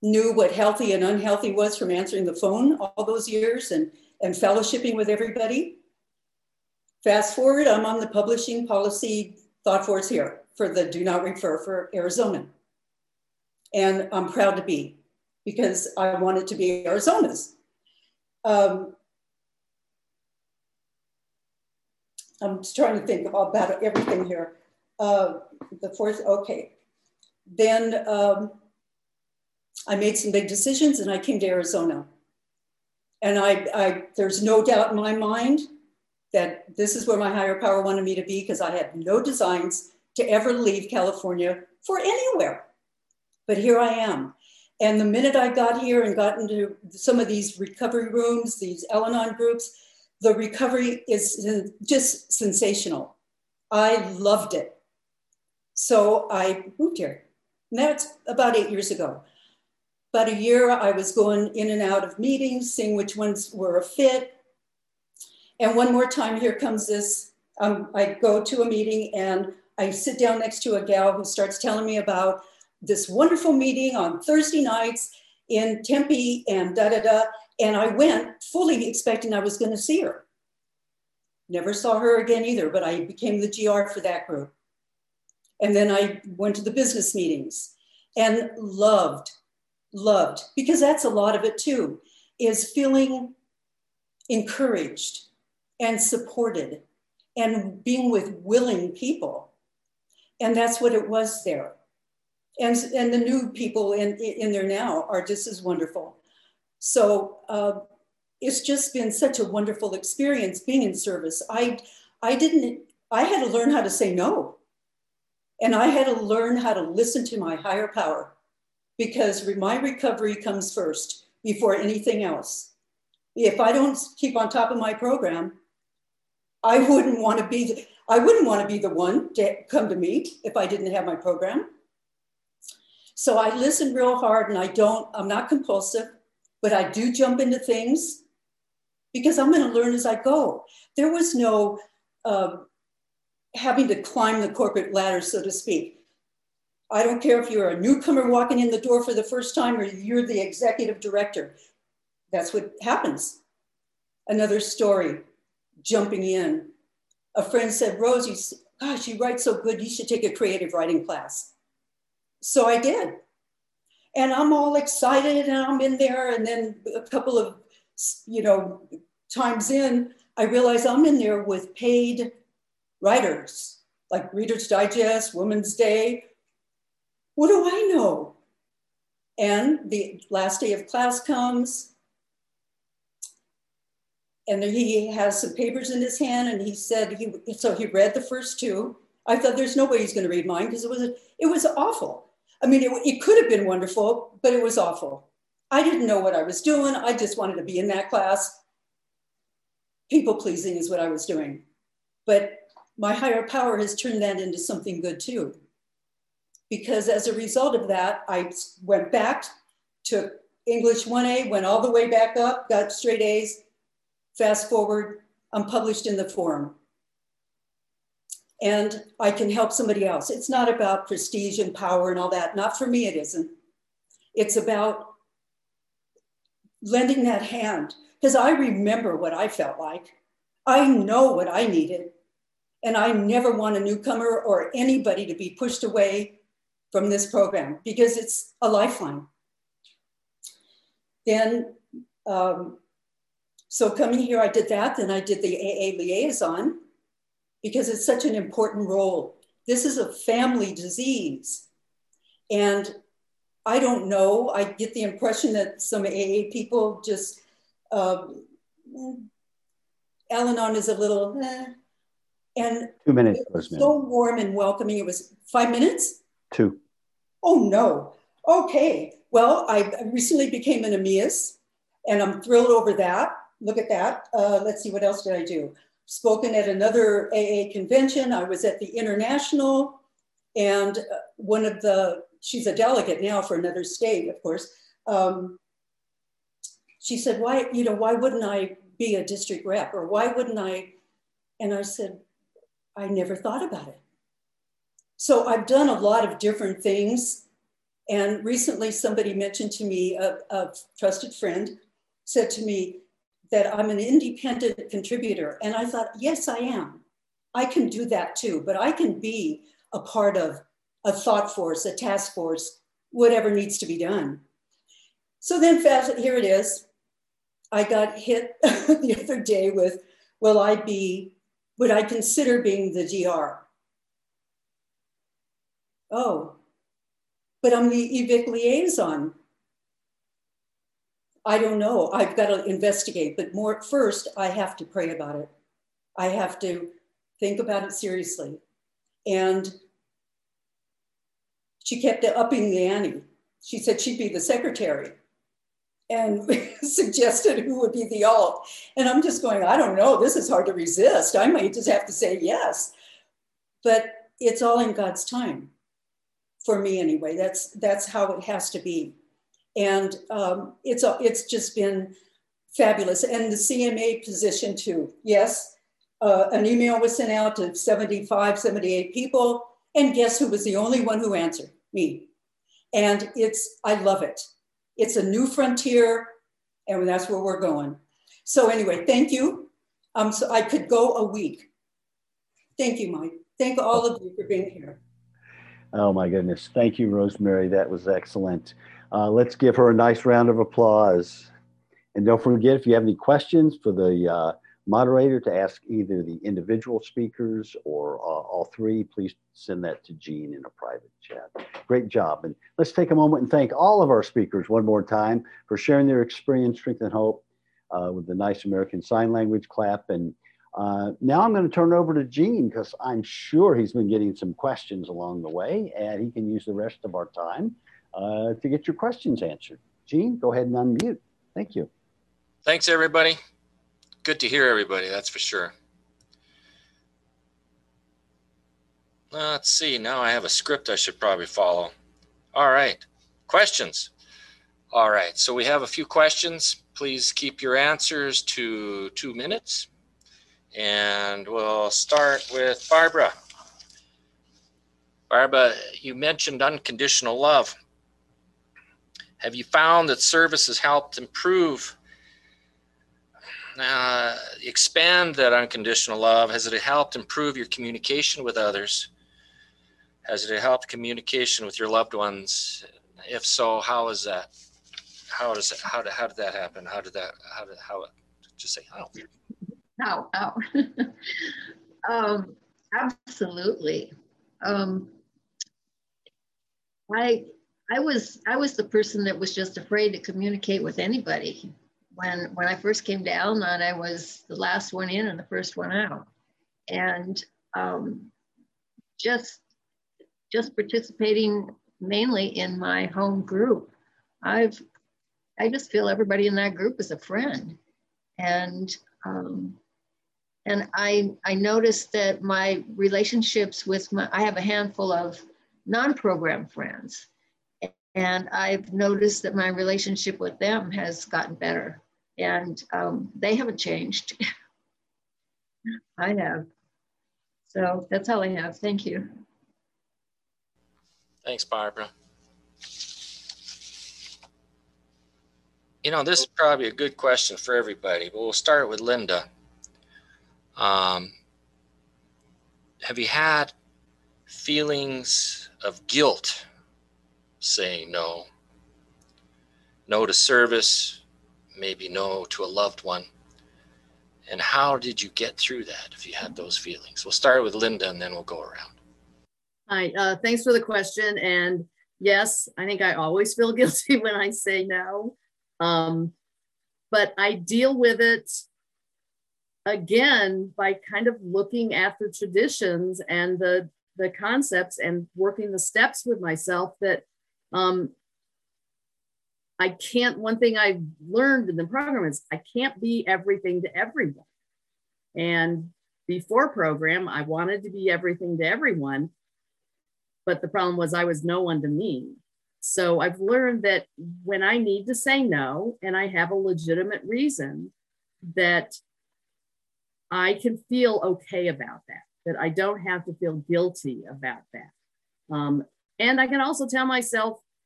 knew what healthy and unhealthy was from answering the phone all those years and, and fellowshipping with everybody. Fast forward, I'm on the publishing policy thought force here for the do not refer for Arizona. And I'm proud to be, because I want it to be Arizona's. Um, I'm just trying to think about everything here. Uh, the fourth, okay. Then um, I made some big decisions and I came to Arizona. And I, I, there's no doubt in my mind that this is where my higher power wanted me to be, because I had no designs to ever leave California for anywhere. But here I am. And the minute I got here and got into some of these recovery rooms, these Al-Anon groups, the recovery is just sensational. I loved it. So I moved here. And that's about eight years ago. About a year, I was going in and out of meetings, seeing which ones were a fit. And one more time, here comes this, um, I go to a meeting and I sit down next to a gal who starts telling me about this wonderful meeting on Thursday nights in Tempe and da da da. And I went fully expecting I was going to see her. Never saw her again either, but I became the G R for that group. And then I went to the business meetings and loved, loved, because that's a lot of it too, is feeling encouraged and supported and being with willing people. And that's what it was there. And, and the new people in, in there now are just as wonderful. So uh, it's just been such a wonderful experience being in service. I, I didn't, I had to learn how to say no. And I had to learn how to listen to my higher power, because my recovery comes first before anything else. If I don't keep on top of my program, I wouldn't want to be, the, I wouldn't want to be the one to come to me if I didn't have my program. So I listen real hard, and I don't, I'm not compulsive, but I do jump into things because I'm going to learn as I go. There was no uh, having to climb the corporate ladder, so to speak. I don't care if you're a newcomer walking in the door for the first time or you're the executive director. That's what happens. Another story, jumping in. A friend said, Rose, you, gosh, you write so good, you should take a creative writing class. So I did. And I'm all excited and I'm in there. And then a couple of, you know, times in, I realize I'm in there with paid writers, like Reader's Digest, Women's Day. What do I know? And the last day of class comes, and he has some papers in his hand, and he said, he, so he read the first two. I thought there's no way he's going to read mine, because it was, it was awful. I mean, it, it could have been wonderful, but it was awful. I didn't know what I was doing. I just wanted to be in that class. People pleasing is what I was doing. But my higher power has turned that into something good too. Because as a result of that, I went back, took English one A, went all the way back up, got straight A's. Fast forward, I'm published in the Forum. And I can help somebody else. It's not about prestige and power and all that. Not for me, it isn't. It's about lending that hand. Because I remember what I felt like. I know what I needed. And I never want a newcomer or anybody to be pushed away from this program, because it's a lifeline. Then, um, so coming here, I did that. Then I did the A A liaison, because it's such an important role. This is a family disease. And I don't know, I get the impression that some A A people just, um, Al-Anon is a little, eh. And two minutes, it was so warm and welcoming. It was five minutes? Two. Oh no, okay. Well, I recently became an Amias, and I'm thrilled over that. Look at that. Uh, let's see, what else did I do? Spoken at another A A convention. I was at the International, and one of the, she's a delegate now for another state, of course. Um, she said, why, you know, why wouldn't I be a district rep, or why wouldn't I? And I said, I never thought about it. So I've done a lot of different things, And recently somebody mentioned to me, a, a trusted friend said to me that I'm an independent contributor. And I thought, yes, I am. I can do that too, but I can be a part of a thought force, a task force, whatever needs to be done. So then fast, here it is. I got hit the other day with, will I be, would I consider being the D R? Oh, but I'm the E V I C liaison. I don't know, I've got to investigate, but more first I have to pray about it. I have to think about it seriously. And she kept upping the ante. She said she'd be the secretary and suggested who would be the alt. And I'm just going, I don't know, this is hard to resist. I might just have to say yes. But it's all in God's time, for me anyway. That's, that's how it has to be. And um, it's, it's just been fabulous. And the C M A position too. Yes, uh, an email was sent out to seventy-five, seventy-eight people. And guess who was the only one who answered? Me. And it's, I love it. It's a new frontier, and that's where we're going. So anyway, thank you. Um, so I could go a week. Thank you, Mike. Thank all of you for being here. Oh my goodness. Thank you, Rosemary. That was excellent. Uh, let's give her a nice round of applause. And don't forget, if you have any questions for the uh, moderator to ask either the individual speakers or uh, all three, please send that to Jean in a private chat. Great job. And let's take a moment and thank all of our speakers one more time for sharing their experience, strength, and hope uh, with the nice American Sign Language clap. And uh, now I'm going to turn it over to Jean, because I'm sure he's been getting some questions along the way, and he can use the rest of our time uh, to get your questions answered. Jean, go ahead and unmute. Thank you. Thanks, everybody. Good to hear everybody, that's for sure. Let's see, now I have a script I should probably follow. All right, questions. All right, so we have a few questions. Please keep your answers to two minutes. And we'll start with Barbara. Barbara, you mentioned unconditional love. Have you found that service has helped improve Uh, expand that unconditional love? Has it helped improve your communication with others? Has it helped communication with your loved ones? If so, how is that? How does it, how did, how did that happen? How did that, how did, how, just say how. How, how. um, absolutely. Um, I, I was, I was the person that was just afraid to communicate with anybody. When, when I first came to Al-Anon, I was the last one in and the first one out. And um, just, just participating mainly in my home group, I've, I just feel everybody in that group is a friend. And, um, and I, I noticed that my relationships with my, I have a handful of non-program friends. And I've noticed that my relationship with them has gotten better. And um, they haven't changed. I have. So that's all I have. Thank you. Thanks, Barbara. You know, this is probably a good question for everybody, but we'll start with Linda. Um, have you had feelings of guilt saying no? No to service, maybe no to a loved one. And how did you get through that if you had those feelings? We'll start with Linda and then we'll go around. Hi, uh, thanks for the question. And yes, I think I always feel guilty when I say no. Um, but I deal with it again by kind of looking at the traditions and the, the concepts and working the steps with myself that um, I can't, one thing I've learned in the program is I can't be everything to everyone. And before program, I wanted to be everything to everyone, but the problem was I was no one to me. So I've learned that when I need to say no, and I have a legitimate reason, that I can feel okay about that, that I don't have to feel guilty about that. Um, and I can also tell myself,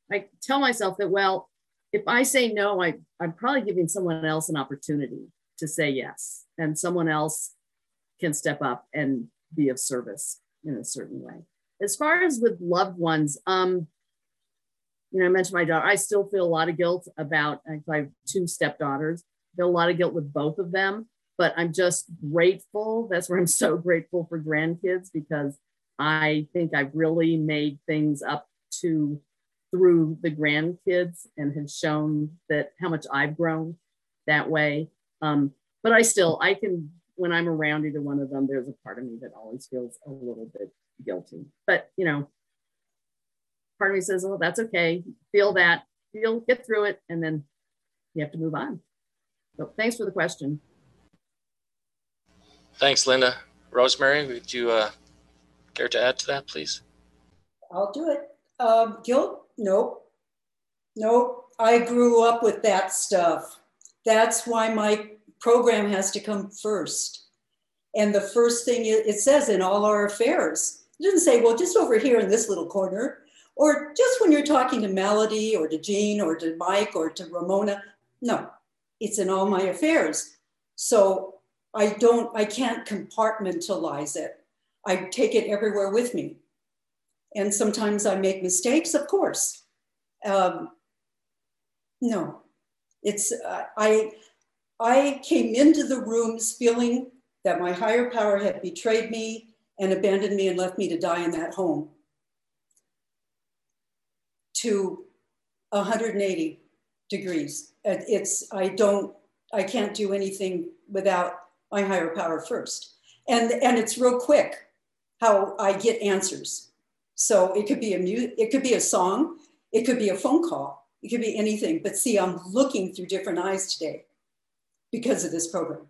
I tell myself that, well, if I say no, I, I'm probably giving someone else an opportunity to say yes, and someone else can step up and be of service in a certain way. As far as with loved ones, um, you know, I mentioned my daughter, I still feel a lot of guilt about, I have two stepdaughters, I feel a lot of guilt with both of them, but I'm just grateful. That's where I'm so grateful for grandkids, because I think I've really made things up to through the grandkids and have shown that how much I've grown that way. Um, but I still, I can, when I'm around either one of them, there's a part of me that always feels a little bit guilty. But, you know, part of me says, oh, that's okay. Feel that, feel, get through it, and then you have to move on. So thanks for the question. Thanks, Linda. Rosemary, would you uh, care to add to that, please? I'll do it. Um, guilt? Nope. Nope. I grew up with that stuff. That's why my program has to come first. And the first thing it, it says in all our affairs, it doesn't say, well, just over here in this little corner, or just when you're talking to Melody or to Jean or to Mike or to Ramona. No, it's in all my affairs. So I don't, I can't compartmentalize it. I take it everywhere with me. And sometimes I make mistakes, of course. Um, no, it's, uh, I, I came into the rooms feeling that my higher power had betrayed me and abandoned me and left me to die in that home. To one hundred eighty degrees. It's, I don't, I can't do anything without my higher power first. And, and it's real quick how I get answers. So it could be a mu- it could be a song, it could be a phone call, it could be anything. But see, I'm looking through different eyes today because of this program.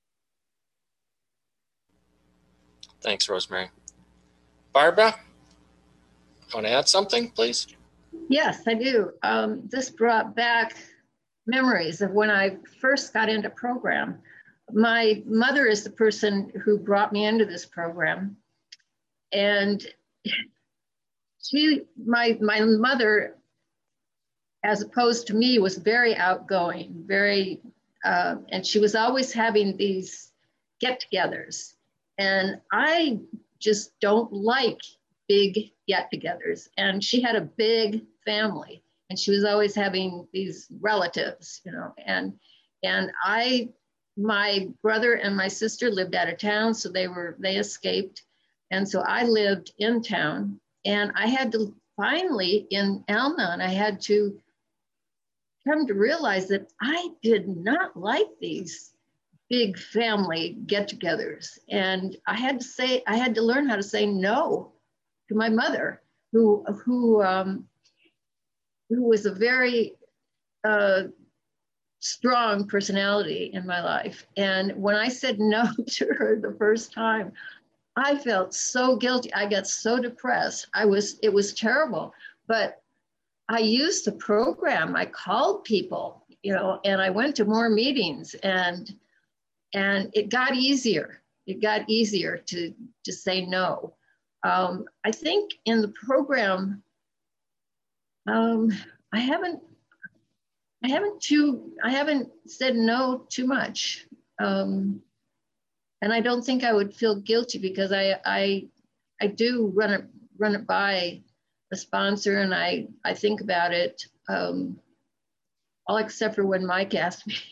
Thanks, Rosemary. Barbara, want to add something, please? Yes, I do. Um, this brought back memories of when I first got into program. My mother is the person who brought me into this program. And she, my, my mother, as opposed to me, was very outgoing, very, uh, and she was always having these get-togethers. And I just don't like big get-togethers. And she had a big family, and she was always having these relatives, you know, and, and I, my brother and my sister lived out of town, so they were, they escaped. And so I lived in town, and I had to finally in Al-Anon, I had to come to realize that I did not like these big family get-togethers. And I had to say, I had to learn how to say no to my mother, who, who, um, who was a very uh, strong personality in my life. And when I said no to her the first time, I felt so guilty. I got so depressed. I was, it was terrible, but I used the program. I called people, you know, and I went to more meetings, and, and it got easier. It got easier to, to say no. Um, I think in the program, um, I haven't, I haven't too, I haven't said no too much. Um, and I don't think I would feel guilty, because I, I, I do run it, run it by a sponsor, and I, I think about it, um, all except for when Mike asked me.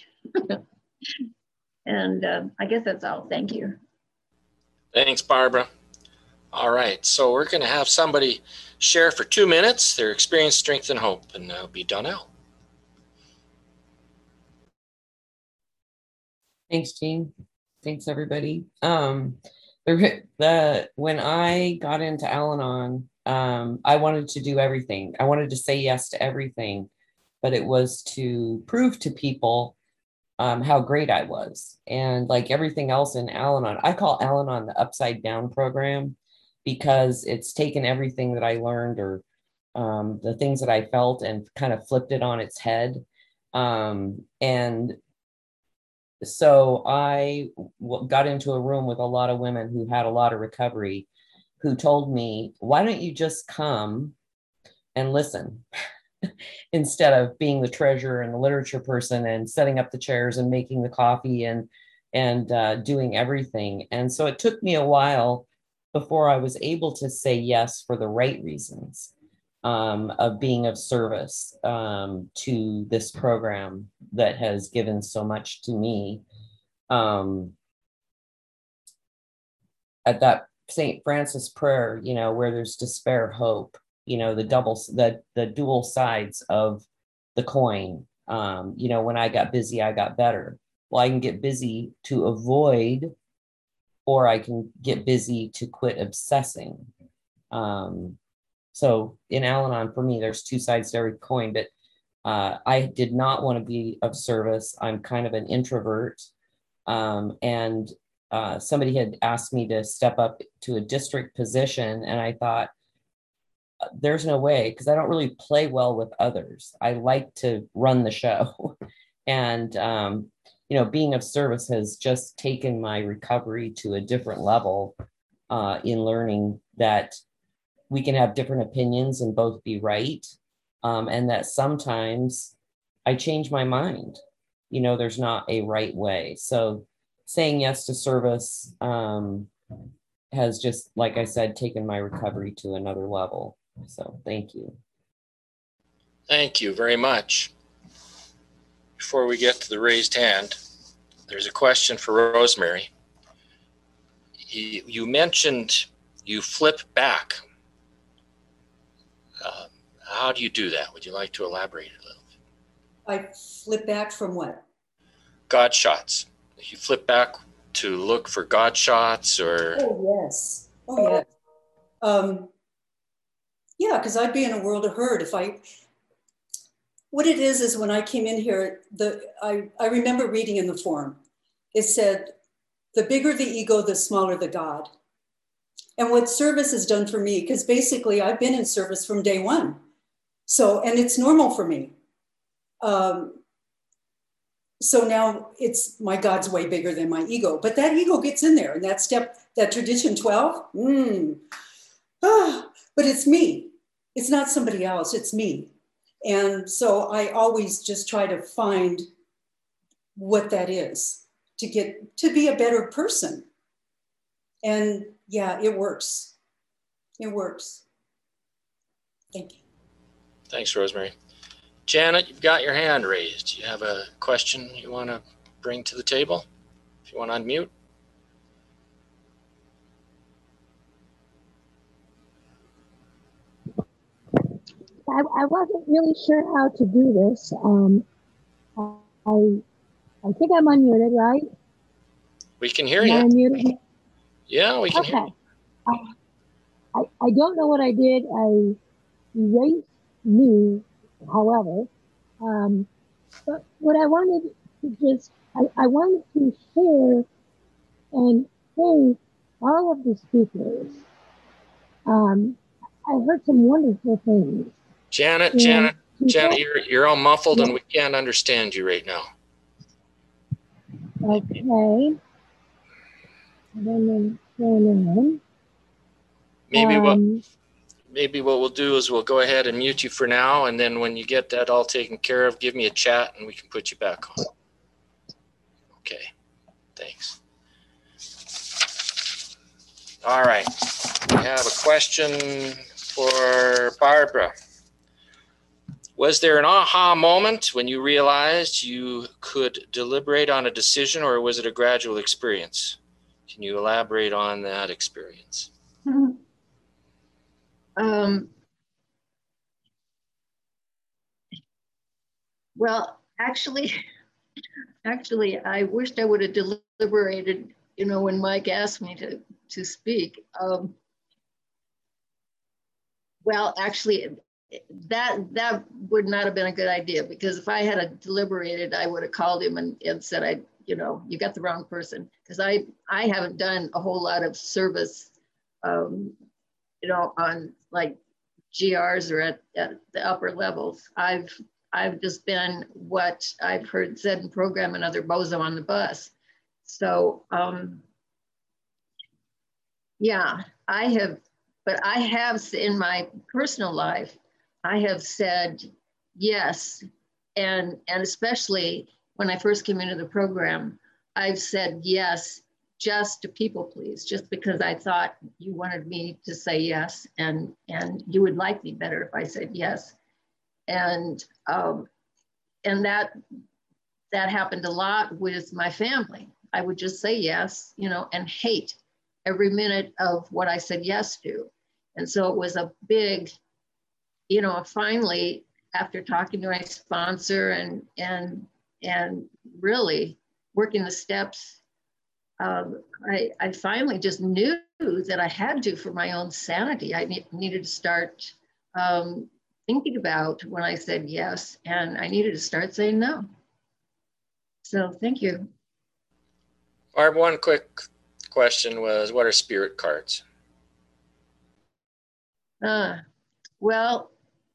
And uh, I guess that's all. Thank you. Thanks, Barbara. All right, so we're going to have somebody share for two minutes their experience, strength, and hope, and that'll be Donnell. Thanks, Jean. Thanks, everybody. Um, the, the when I got into Al-Anon, um, I wanted to do everything. I wanted to say yes to everything, but it was to prove to people um, how great I was. And like everything else in Al-Anon, I call Al-Anon the upside down program, because it's taken everything that I learned, or um, the things that I felt, and kind of flipped it on its head. Um, and so I w- got into a room with a lot of women who had a lot of recovery, who told me, why don't you just come and listen? instead of being the treasurer and the literature person and setting up the chairs and making the coffee and and uh, doing everything. And so it took me a while before I was able to say yes for the right reasons, um, of being of service um, to this program that has given so much to me. Um, at that Saint Francis prayer, you know, where there's despair, hope, you know, the double, the, the dual sides of the coin. Um, you know, when I got busy, I got better. Well, I can get busy to avoid, or I can get busy to quit obsessing. Um, so in Al-Anon, for me, there's two sides to every coin, but uh, I did not want to be of service. I'm kind of an introvert. Um, and uh, somebody had asked me to step up to a district position. And I thought, there's no way, because I don't really play well with others. I like to run the show. And, um, you know, being of service has just taken my recovery to a different level uh, in learning that we can have different opinions and both be right. Um, and that sometimes I change my mind. You know, there's not a right way. So saying yes to service um, has just, like I said, taken my recovery to another level. So thank you. Thank you very much. Before we get to the raised hand, there's a question for Rosemary. You, you mentioned you flip back. Uh, how do you do that? Would you like to elaborate a little? I flip back from what? God shots. You flip back to look for God shots, or? Oh, yes. Oh, yes. Um, yeah, because I'd be in a world of hurt if I, what it is, is when I came in here, the I, I remember reading in the forum, it said, the bigger the ego, the smaller the God. And what service has done for me, because basically I've been in service from day one. So, and it's normal for me. Um, so now it's, my God's way bigger than my ego, but that ego gets in there, and that step, that tradition twelve, mm, ah, but it's me. It's not somebody else, it's me. And so I always just try to find what that is to get, to be a better person. And yeah, it works. It works. Thank you. Thanks, Rosemary. Janet, you've got your hand raised. You have a question you want to bring to the table? If you want to unmute. I, I wasn't really sure how to do this. Um, I I think I'm unmuted, right? We can hear Am I you. unmuted? Yeah, we can Okay. hear you. I, I I don't know what I did. I erased me, however. Um, but what I wanted to just, I, I wanted to share and thank all of the speakers. Um, I heard some wonderful things. Janet, And Janet, people- Janet, you're, you're all muffled Yeah. and we can't understand you right now. Okay. I don't know what's going on. Maybe what Um, maybe what we'll do is we'll go ahead and mute you for now, and then when you get that all taken care of, give me a chat and we can put you back on. Okay, thanks. All right, we have a question for Barbara. Was there an aha moment when you realized you could deliberate on a decision, or was it a gradual experience? Can you elaborate on that experience? Um, well, actually, actually, I wished I would have deliberated, you know, when Mike asked me to, to speak. Um, well, actually, that that would not have been a good idea, because if I had a deliberated, I would have called him and, and said, I, you know, you got the wrong person, because I, I haven't done a whole lot of service, um, you know, on like G Rs or at, at the upper levels. I've I've just been what I've heard said in program another bozo on the bus. So um, yeah, I have, but I have in my personal life, I have said yes. And, and especially when I first came into the program, I've said yes just to people please, just because I thought you wanted me to say yes, and, and you would like me better if I said yes. And, um, and that, that happened a lot with my family. I would just say yes, you know, and hate every minute of what I said yes to. And so it was a big, you know, finally, after talking to my sponsor and, and, and really working the steps, um, I, I finally just knew that I had to, for my own sanity, I ne- needed to start um, thinking about when I said yes, and I needed to start saying no. So thank you. Barb, one quick question was, what are spirit cards? Uh, well,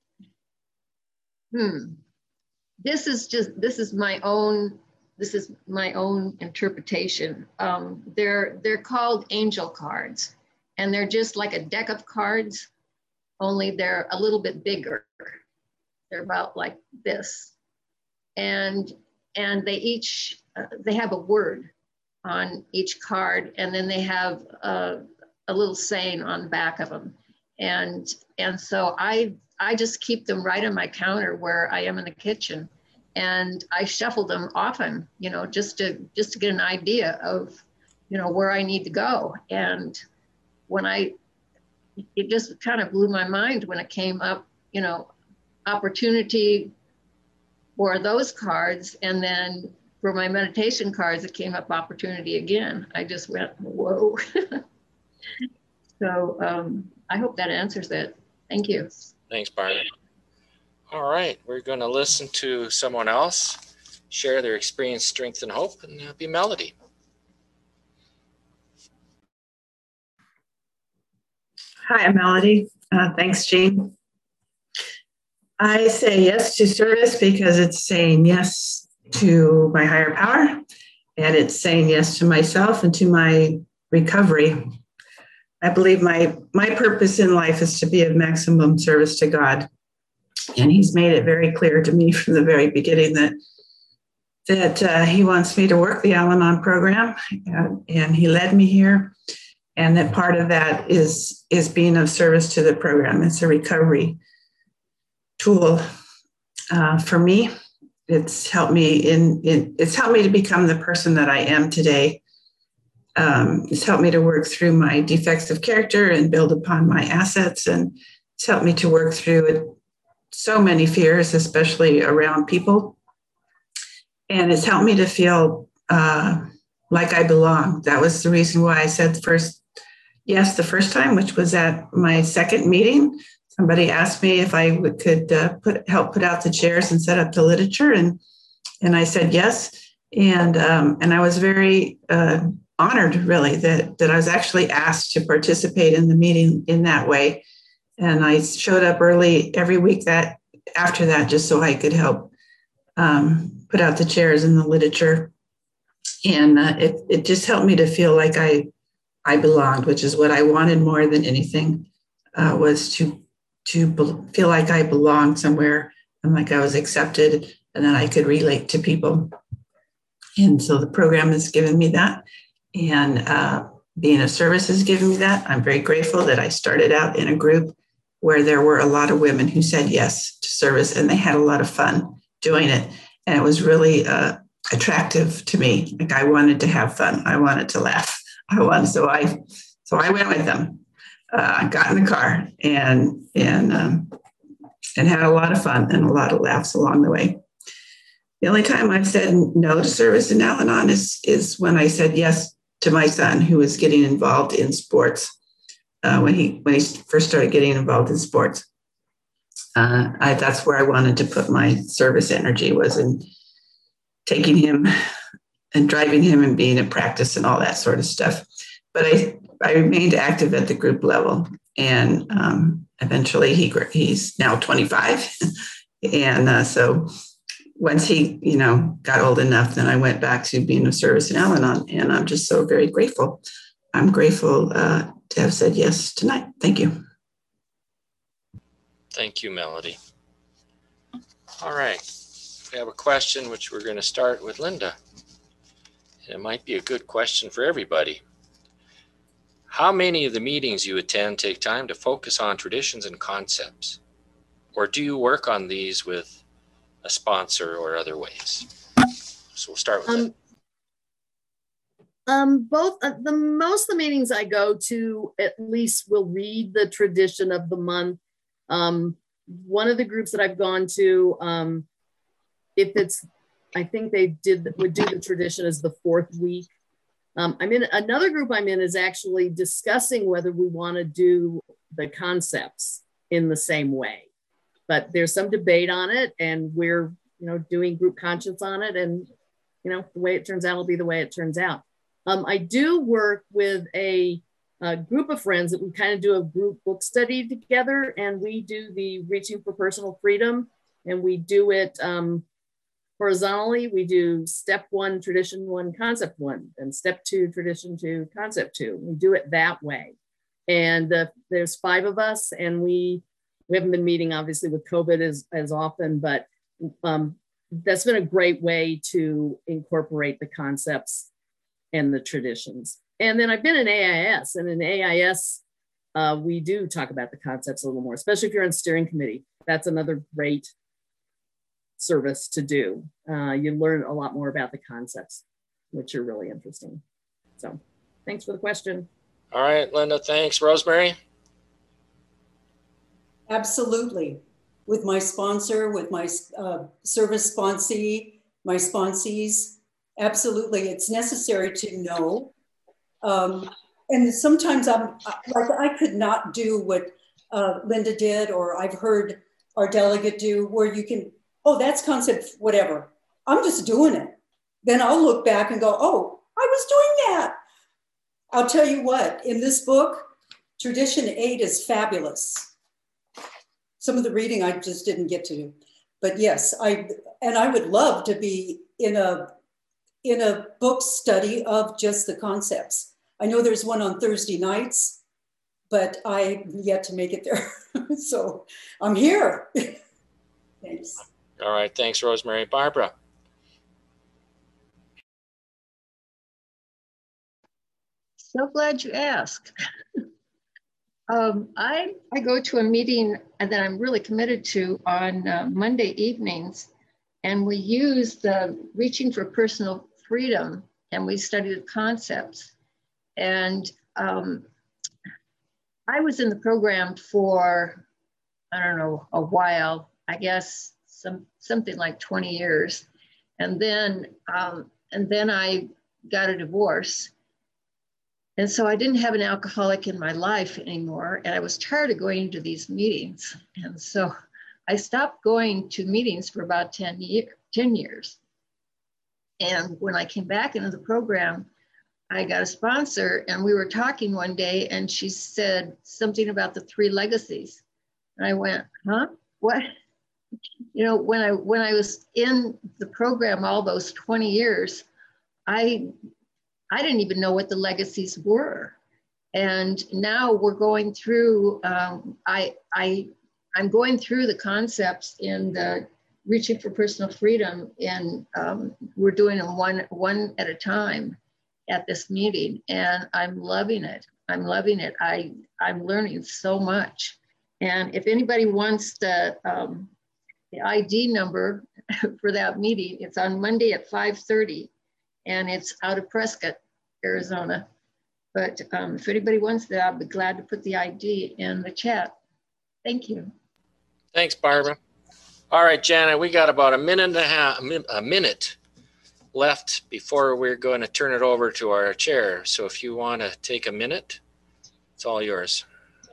hmm, this is just, this is my own, this is my own interpretation. Um, they're, they're called angel cards, and they're just like a deck of cards, only they're a little bit bigger. They're about like this. And, and they each, uh, they have a word on each card, and then they have a, a little saying on the back of them. And, and so I, I just keep them right on my counter where I am in the kitchen. And I shuffle them often, you know, just to, just to get an idea of, you know, where I need to go. And when I, it just kind of blew my mind when it came up, you know, opportunity for those cards. And then for my meditation cards, it came up opportunity again. I just went, whoa. So um, I hope that answers it. Thank you. Thanks, Barb. All right, we're going to listen to someone else share their experience, strength, and hope, and that'll be Melody. Hi, I'm Melody. Uh, thanks, Jean. I say yes to service because it's saying yes to my higher power, and it's saying yes to myself and to my recovery. I believe my, my purpose in life is to be of maximum service to God. And he's made it very clear to me from the very beginning that that uh, he wants me to work the Al-Anon program, and, and he led me here. And that part of that is, is being of service to the program. It's a recovery tool uh, for me. It's helped me in, in, it's helped me to become the person that I am today. Um, it's helped me to work through my defects of character and build upon my assets. And it's helped me to work through it. So many fears, especially around people. And it's helped me to feel uh, like I belong. That was the reason why I said first yes the first time, which was at my second meeting. Somebody asked me if I would, could uh, put help put out the chairs and set up the literature, and and I said yes. And um, and I was very uh, honored, really, that that I was actually asked to participate in the meeting in that way. And I showed up early every week that after that, just so I could help um, put out the chairs and the literature. And uh, it, it just helped me to feel like I, I belonged, which is what I wanted more than anything, uh, was to, to be- feel like I belonged somewhere and like I was accepted and that I could relate to people. And so the program has given me that. And uh, being of service has given me that. I'm very grateful that I started out in a group where there were a lot of women who said yes to service, and they had a lot of fun doing it. And it was really uh, attractive to me. Like, I wanted to have fun. I wanted to laugh. I wanted, so I, so I went with them. Uh, I got in the car and, and, um, and had a lot of fun and a lot of laughs along the way. The only time I've said no to service in Al-Anon is, is when I said yes to my son, who was getting involved in sports. Uh, when he when he first started getting involved in sports, uh, I, that's where I wanted to put my service energy, was in taking him and driving him and being at practice and all that sort of stuff. But I, I remained active at the group level, and um, eventually he he's now twenty-five, and uh, so once he you know got old enough, then I went back to being of service in Al-Anon, and I'm just so very grateful. I'm grateful uh, to have said yes tonight. Thank you. Thank you, Melody. All right, we have a question which we're going to start with Linda. And it might be a good question for everybody. How many of the meetings you attend take time to focus on traditions and concepts? Or do you work on these with a sponsor or other ways? So we'll start with um, Linda. Um, both uh, the most of the meetings I go to at least will read the tradition of the month. Um, one of the groups that I've gone to, um, if it's, I think they did would do the tradition as the fourth week. Um, I'm in another group I'm in is actually discussing whether we want to do the concepts in the same way, but there's some debate on it, and we're you know doing group conscience on it, and you know the way it turns out will be the way it turns out. Um, I do work with a, a group of friends that we kind of do a group book study together, and we do the Reaching for Personal Freedom, and we do it um, horizontally. We do step one, tradition one, concept one, and step two, tradition two, concept two. We do it that way. And uh, there's five of us, and we, we haven't been meeting obviously with COVID as, as often, but um, that's been a great way to incorporate the concepts and the traditions. And then I've been in A I S, and in A I S, uh, we do talk about the concepts a little more, especially if you're on steering committee. That's another great service to do. Uh, you learn a lot more about the concepts, which are really interesting. So thanks for the question. All right, Linda, thanks. Rosemary? Absolutely. With my sponsor, with my uh, service sponsee, my sponsees, absolutely. It's necessary to know. Um, and sometimes I'm like, I could not do what uh, Linda did, or I've heard our delegate do, where you can, oh, that's concept, whatever. I'm just doing it. Then I'll look back and go, oh, I was doing that. I'll tell you what, in this book, Tradition eight is fabulous. Some of the reading I just didn't get to, but yes, I, and I would love to be in a, in a book study of just the concepts. I know there's one on Thursday nights, but I yet to make it there. So I'm here. Thanks. All right, thanks, Rosemary. Barbara? So glad you asked. um, I, I go to a meeting that I'm really committed to on uh, Monday evenings, and we use the Reaching for Personal Freedom, and we study the concepts. And um, I was in the program for, I don't know, a while, I guess some something like twenty years. And then, um, and then I got a divorce. And so I didn't have an alcoholic in my life anymore. And I was tired of going to these meetings. And so I stopped going to meetings for about ten, year, ten years. And when I came back into the program, I got a sponsor, and we were talking one day, and she said something about the three legacies. And I went, huh? What? You know, when I when I was in the program all those twenty years, I I didn't even know what the legacies were. And now we're going through, um, I, I, I'm going through the concepts in the Reaching for Personal Freedom, and um, we're doing them one, one at a time at this meeting, and I'm loving it. I'm loving it. I, I'm learning so much. And if anybody wants the, um, the I D number for that meeting, it's on Monday at five thirty, and it's out of Prescott, Arizona. But um, if anybody wants that, I'll be glad to put the I D in the chat. Thank you. Thanks, Barbara. All right, Janet, we got about a minute and a half, a minute left before we're going to turn it over to our chair. So if you want to take a minute, it's all yours.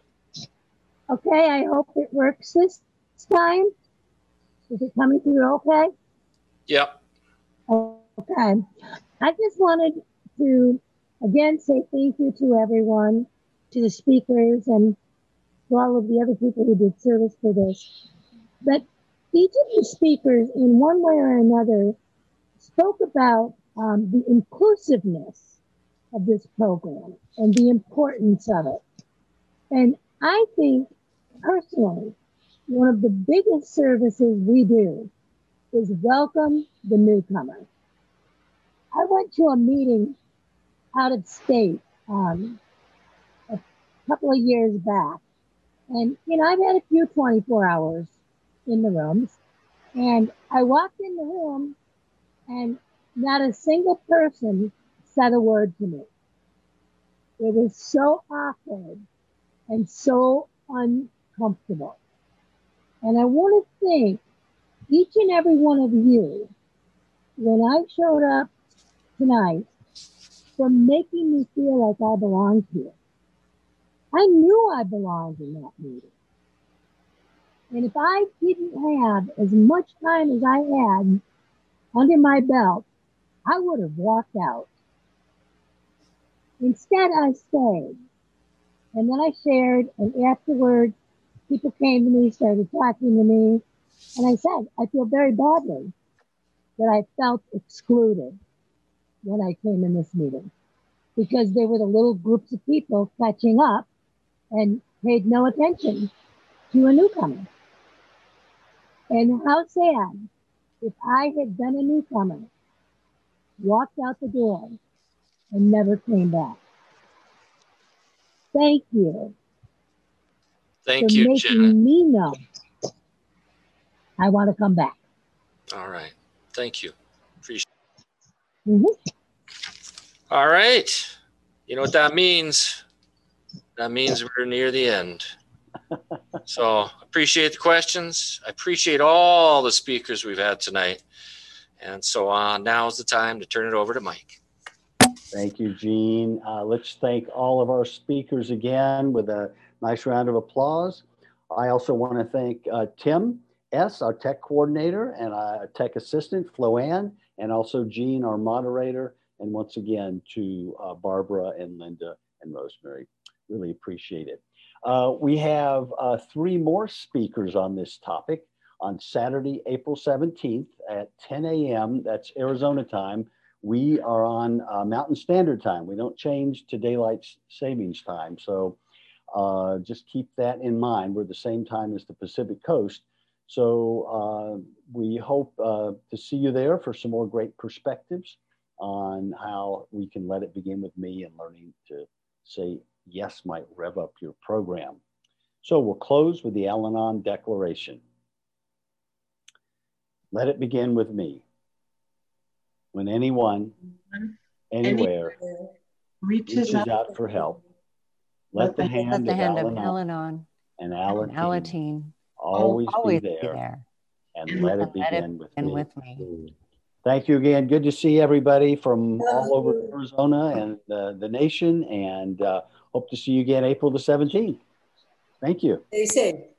Okay, I hope it works this time. Is it coming through okay? Yep. Okay. I just wanted to, again, say thank you to everyone, to the speakers, and to all of the other people who did service for this. But each of the speakers, in one way or another, spoke about um, the inclusiveness of this program and the importance of it. And I think, personally, one of the biggest services we do is welcome the newcomer. I went to a meeting out of state um, a couple of years back. And, you know, I've had a few twenty-four hours in the rooms. And I walked in the room and not a single person said a word to me. It was so awkward and so uncomfortable. And I want to thank each and every one of you, when I showed up tonight, for making me feel like I belonged here. I knew I belonged in that meeting. And if I didn't have as much time as I had under my belt, I would have walked out. Instead, I stayed. And then I shared, and afterwards, people came to me, started talking to me, and I said, I feel very badly that I felt excluded when I came in this meeting, because there were the little groups of people catching up and paid no attention to a newcomer. And how sad if I had been a newcomer, walked out the door, and never came back. Thank you. Thank for you, making Janet. me know I want to come back. All right. Thank you. Appreciate it. Mm-hmm. All right. You know what that means? That means we're near the end. So appreciate the questions. I appreciate all the speakers we've had tonight. And so uh, now is the time to turn it over to Mike. Thank you, Gene. Uh, let's thank all of our speakers again with a nice round of applause. I also want to thank uh, Tim S., our tech coordinator, and our tech assistant, Floanne, and also Gene, our moderator, and once again to uh, Barbara and Linda and Rosemary. Really appreciate it. Uh, we have uh, three more speakers on this topic on Saturday, April seventeenth at ten A M That's Arizona time. We are on uh, Mountain Standard Time. We don't change to daylight savings time. So uh, just keep that in mind. We're the same time as the Pacific Coast. So uh, we hope uh, to see you there for some more great perspectives on how we can let it begin with me and learning to say yes might rev up your program. So we'll close with the Al-Anon Declaration. Let it begin with me. When anyone, anywhere, reaches out for help, let the hand, let the of, hand of Al-Anon Al-Anon and and Alateen Alateen always, always be, there, be there, and let it and let begin, it with, begin me. with me. Thank you again. Good to see everybody from all over Arizona and uh, the nation, and uh, hope to see you again April the seventeenth. Thank you. Stay safe.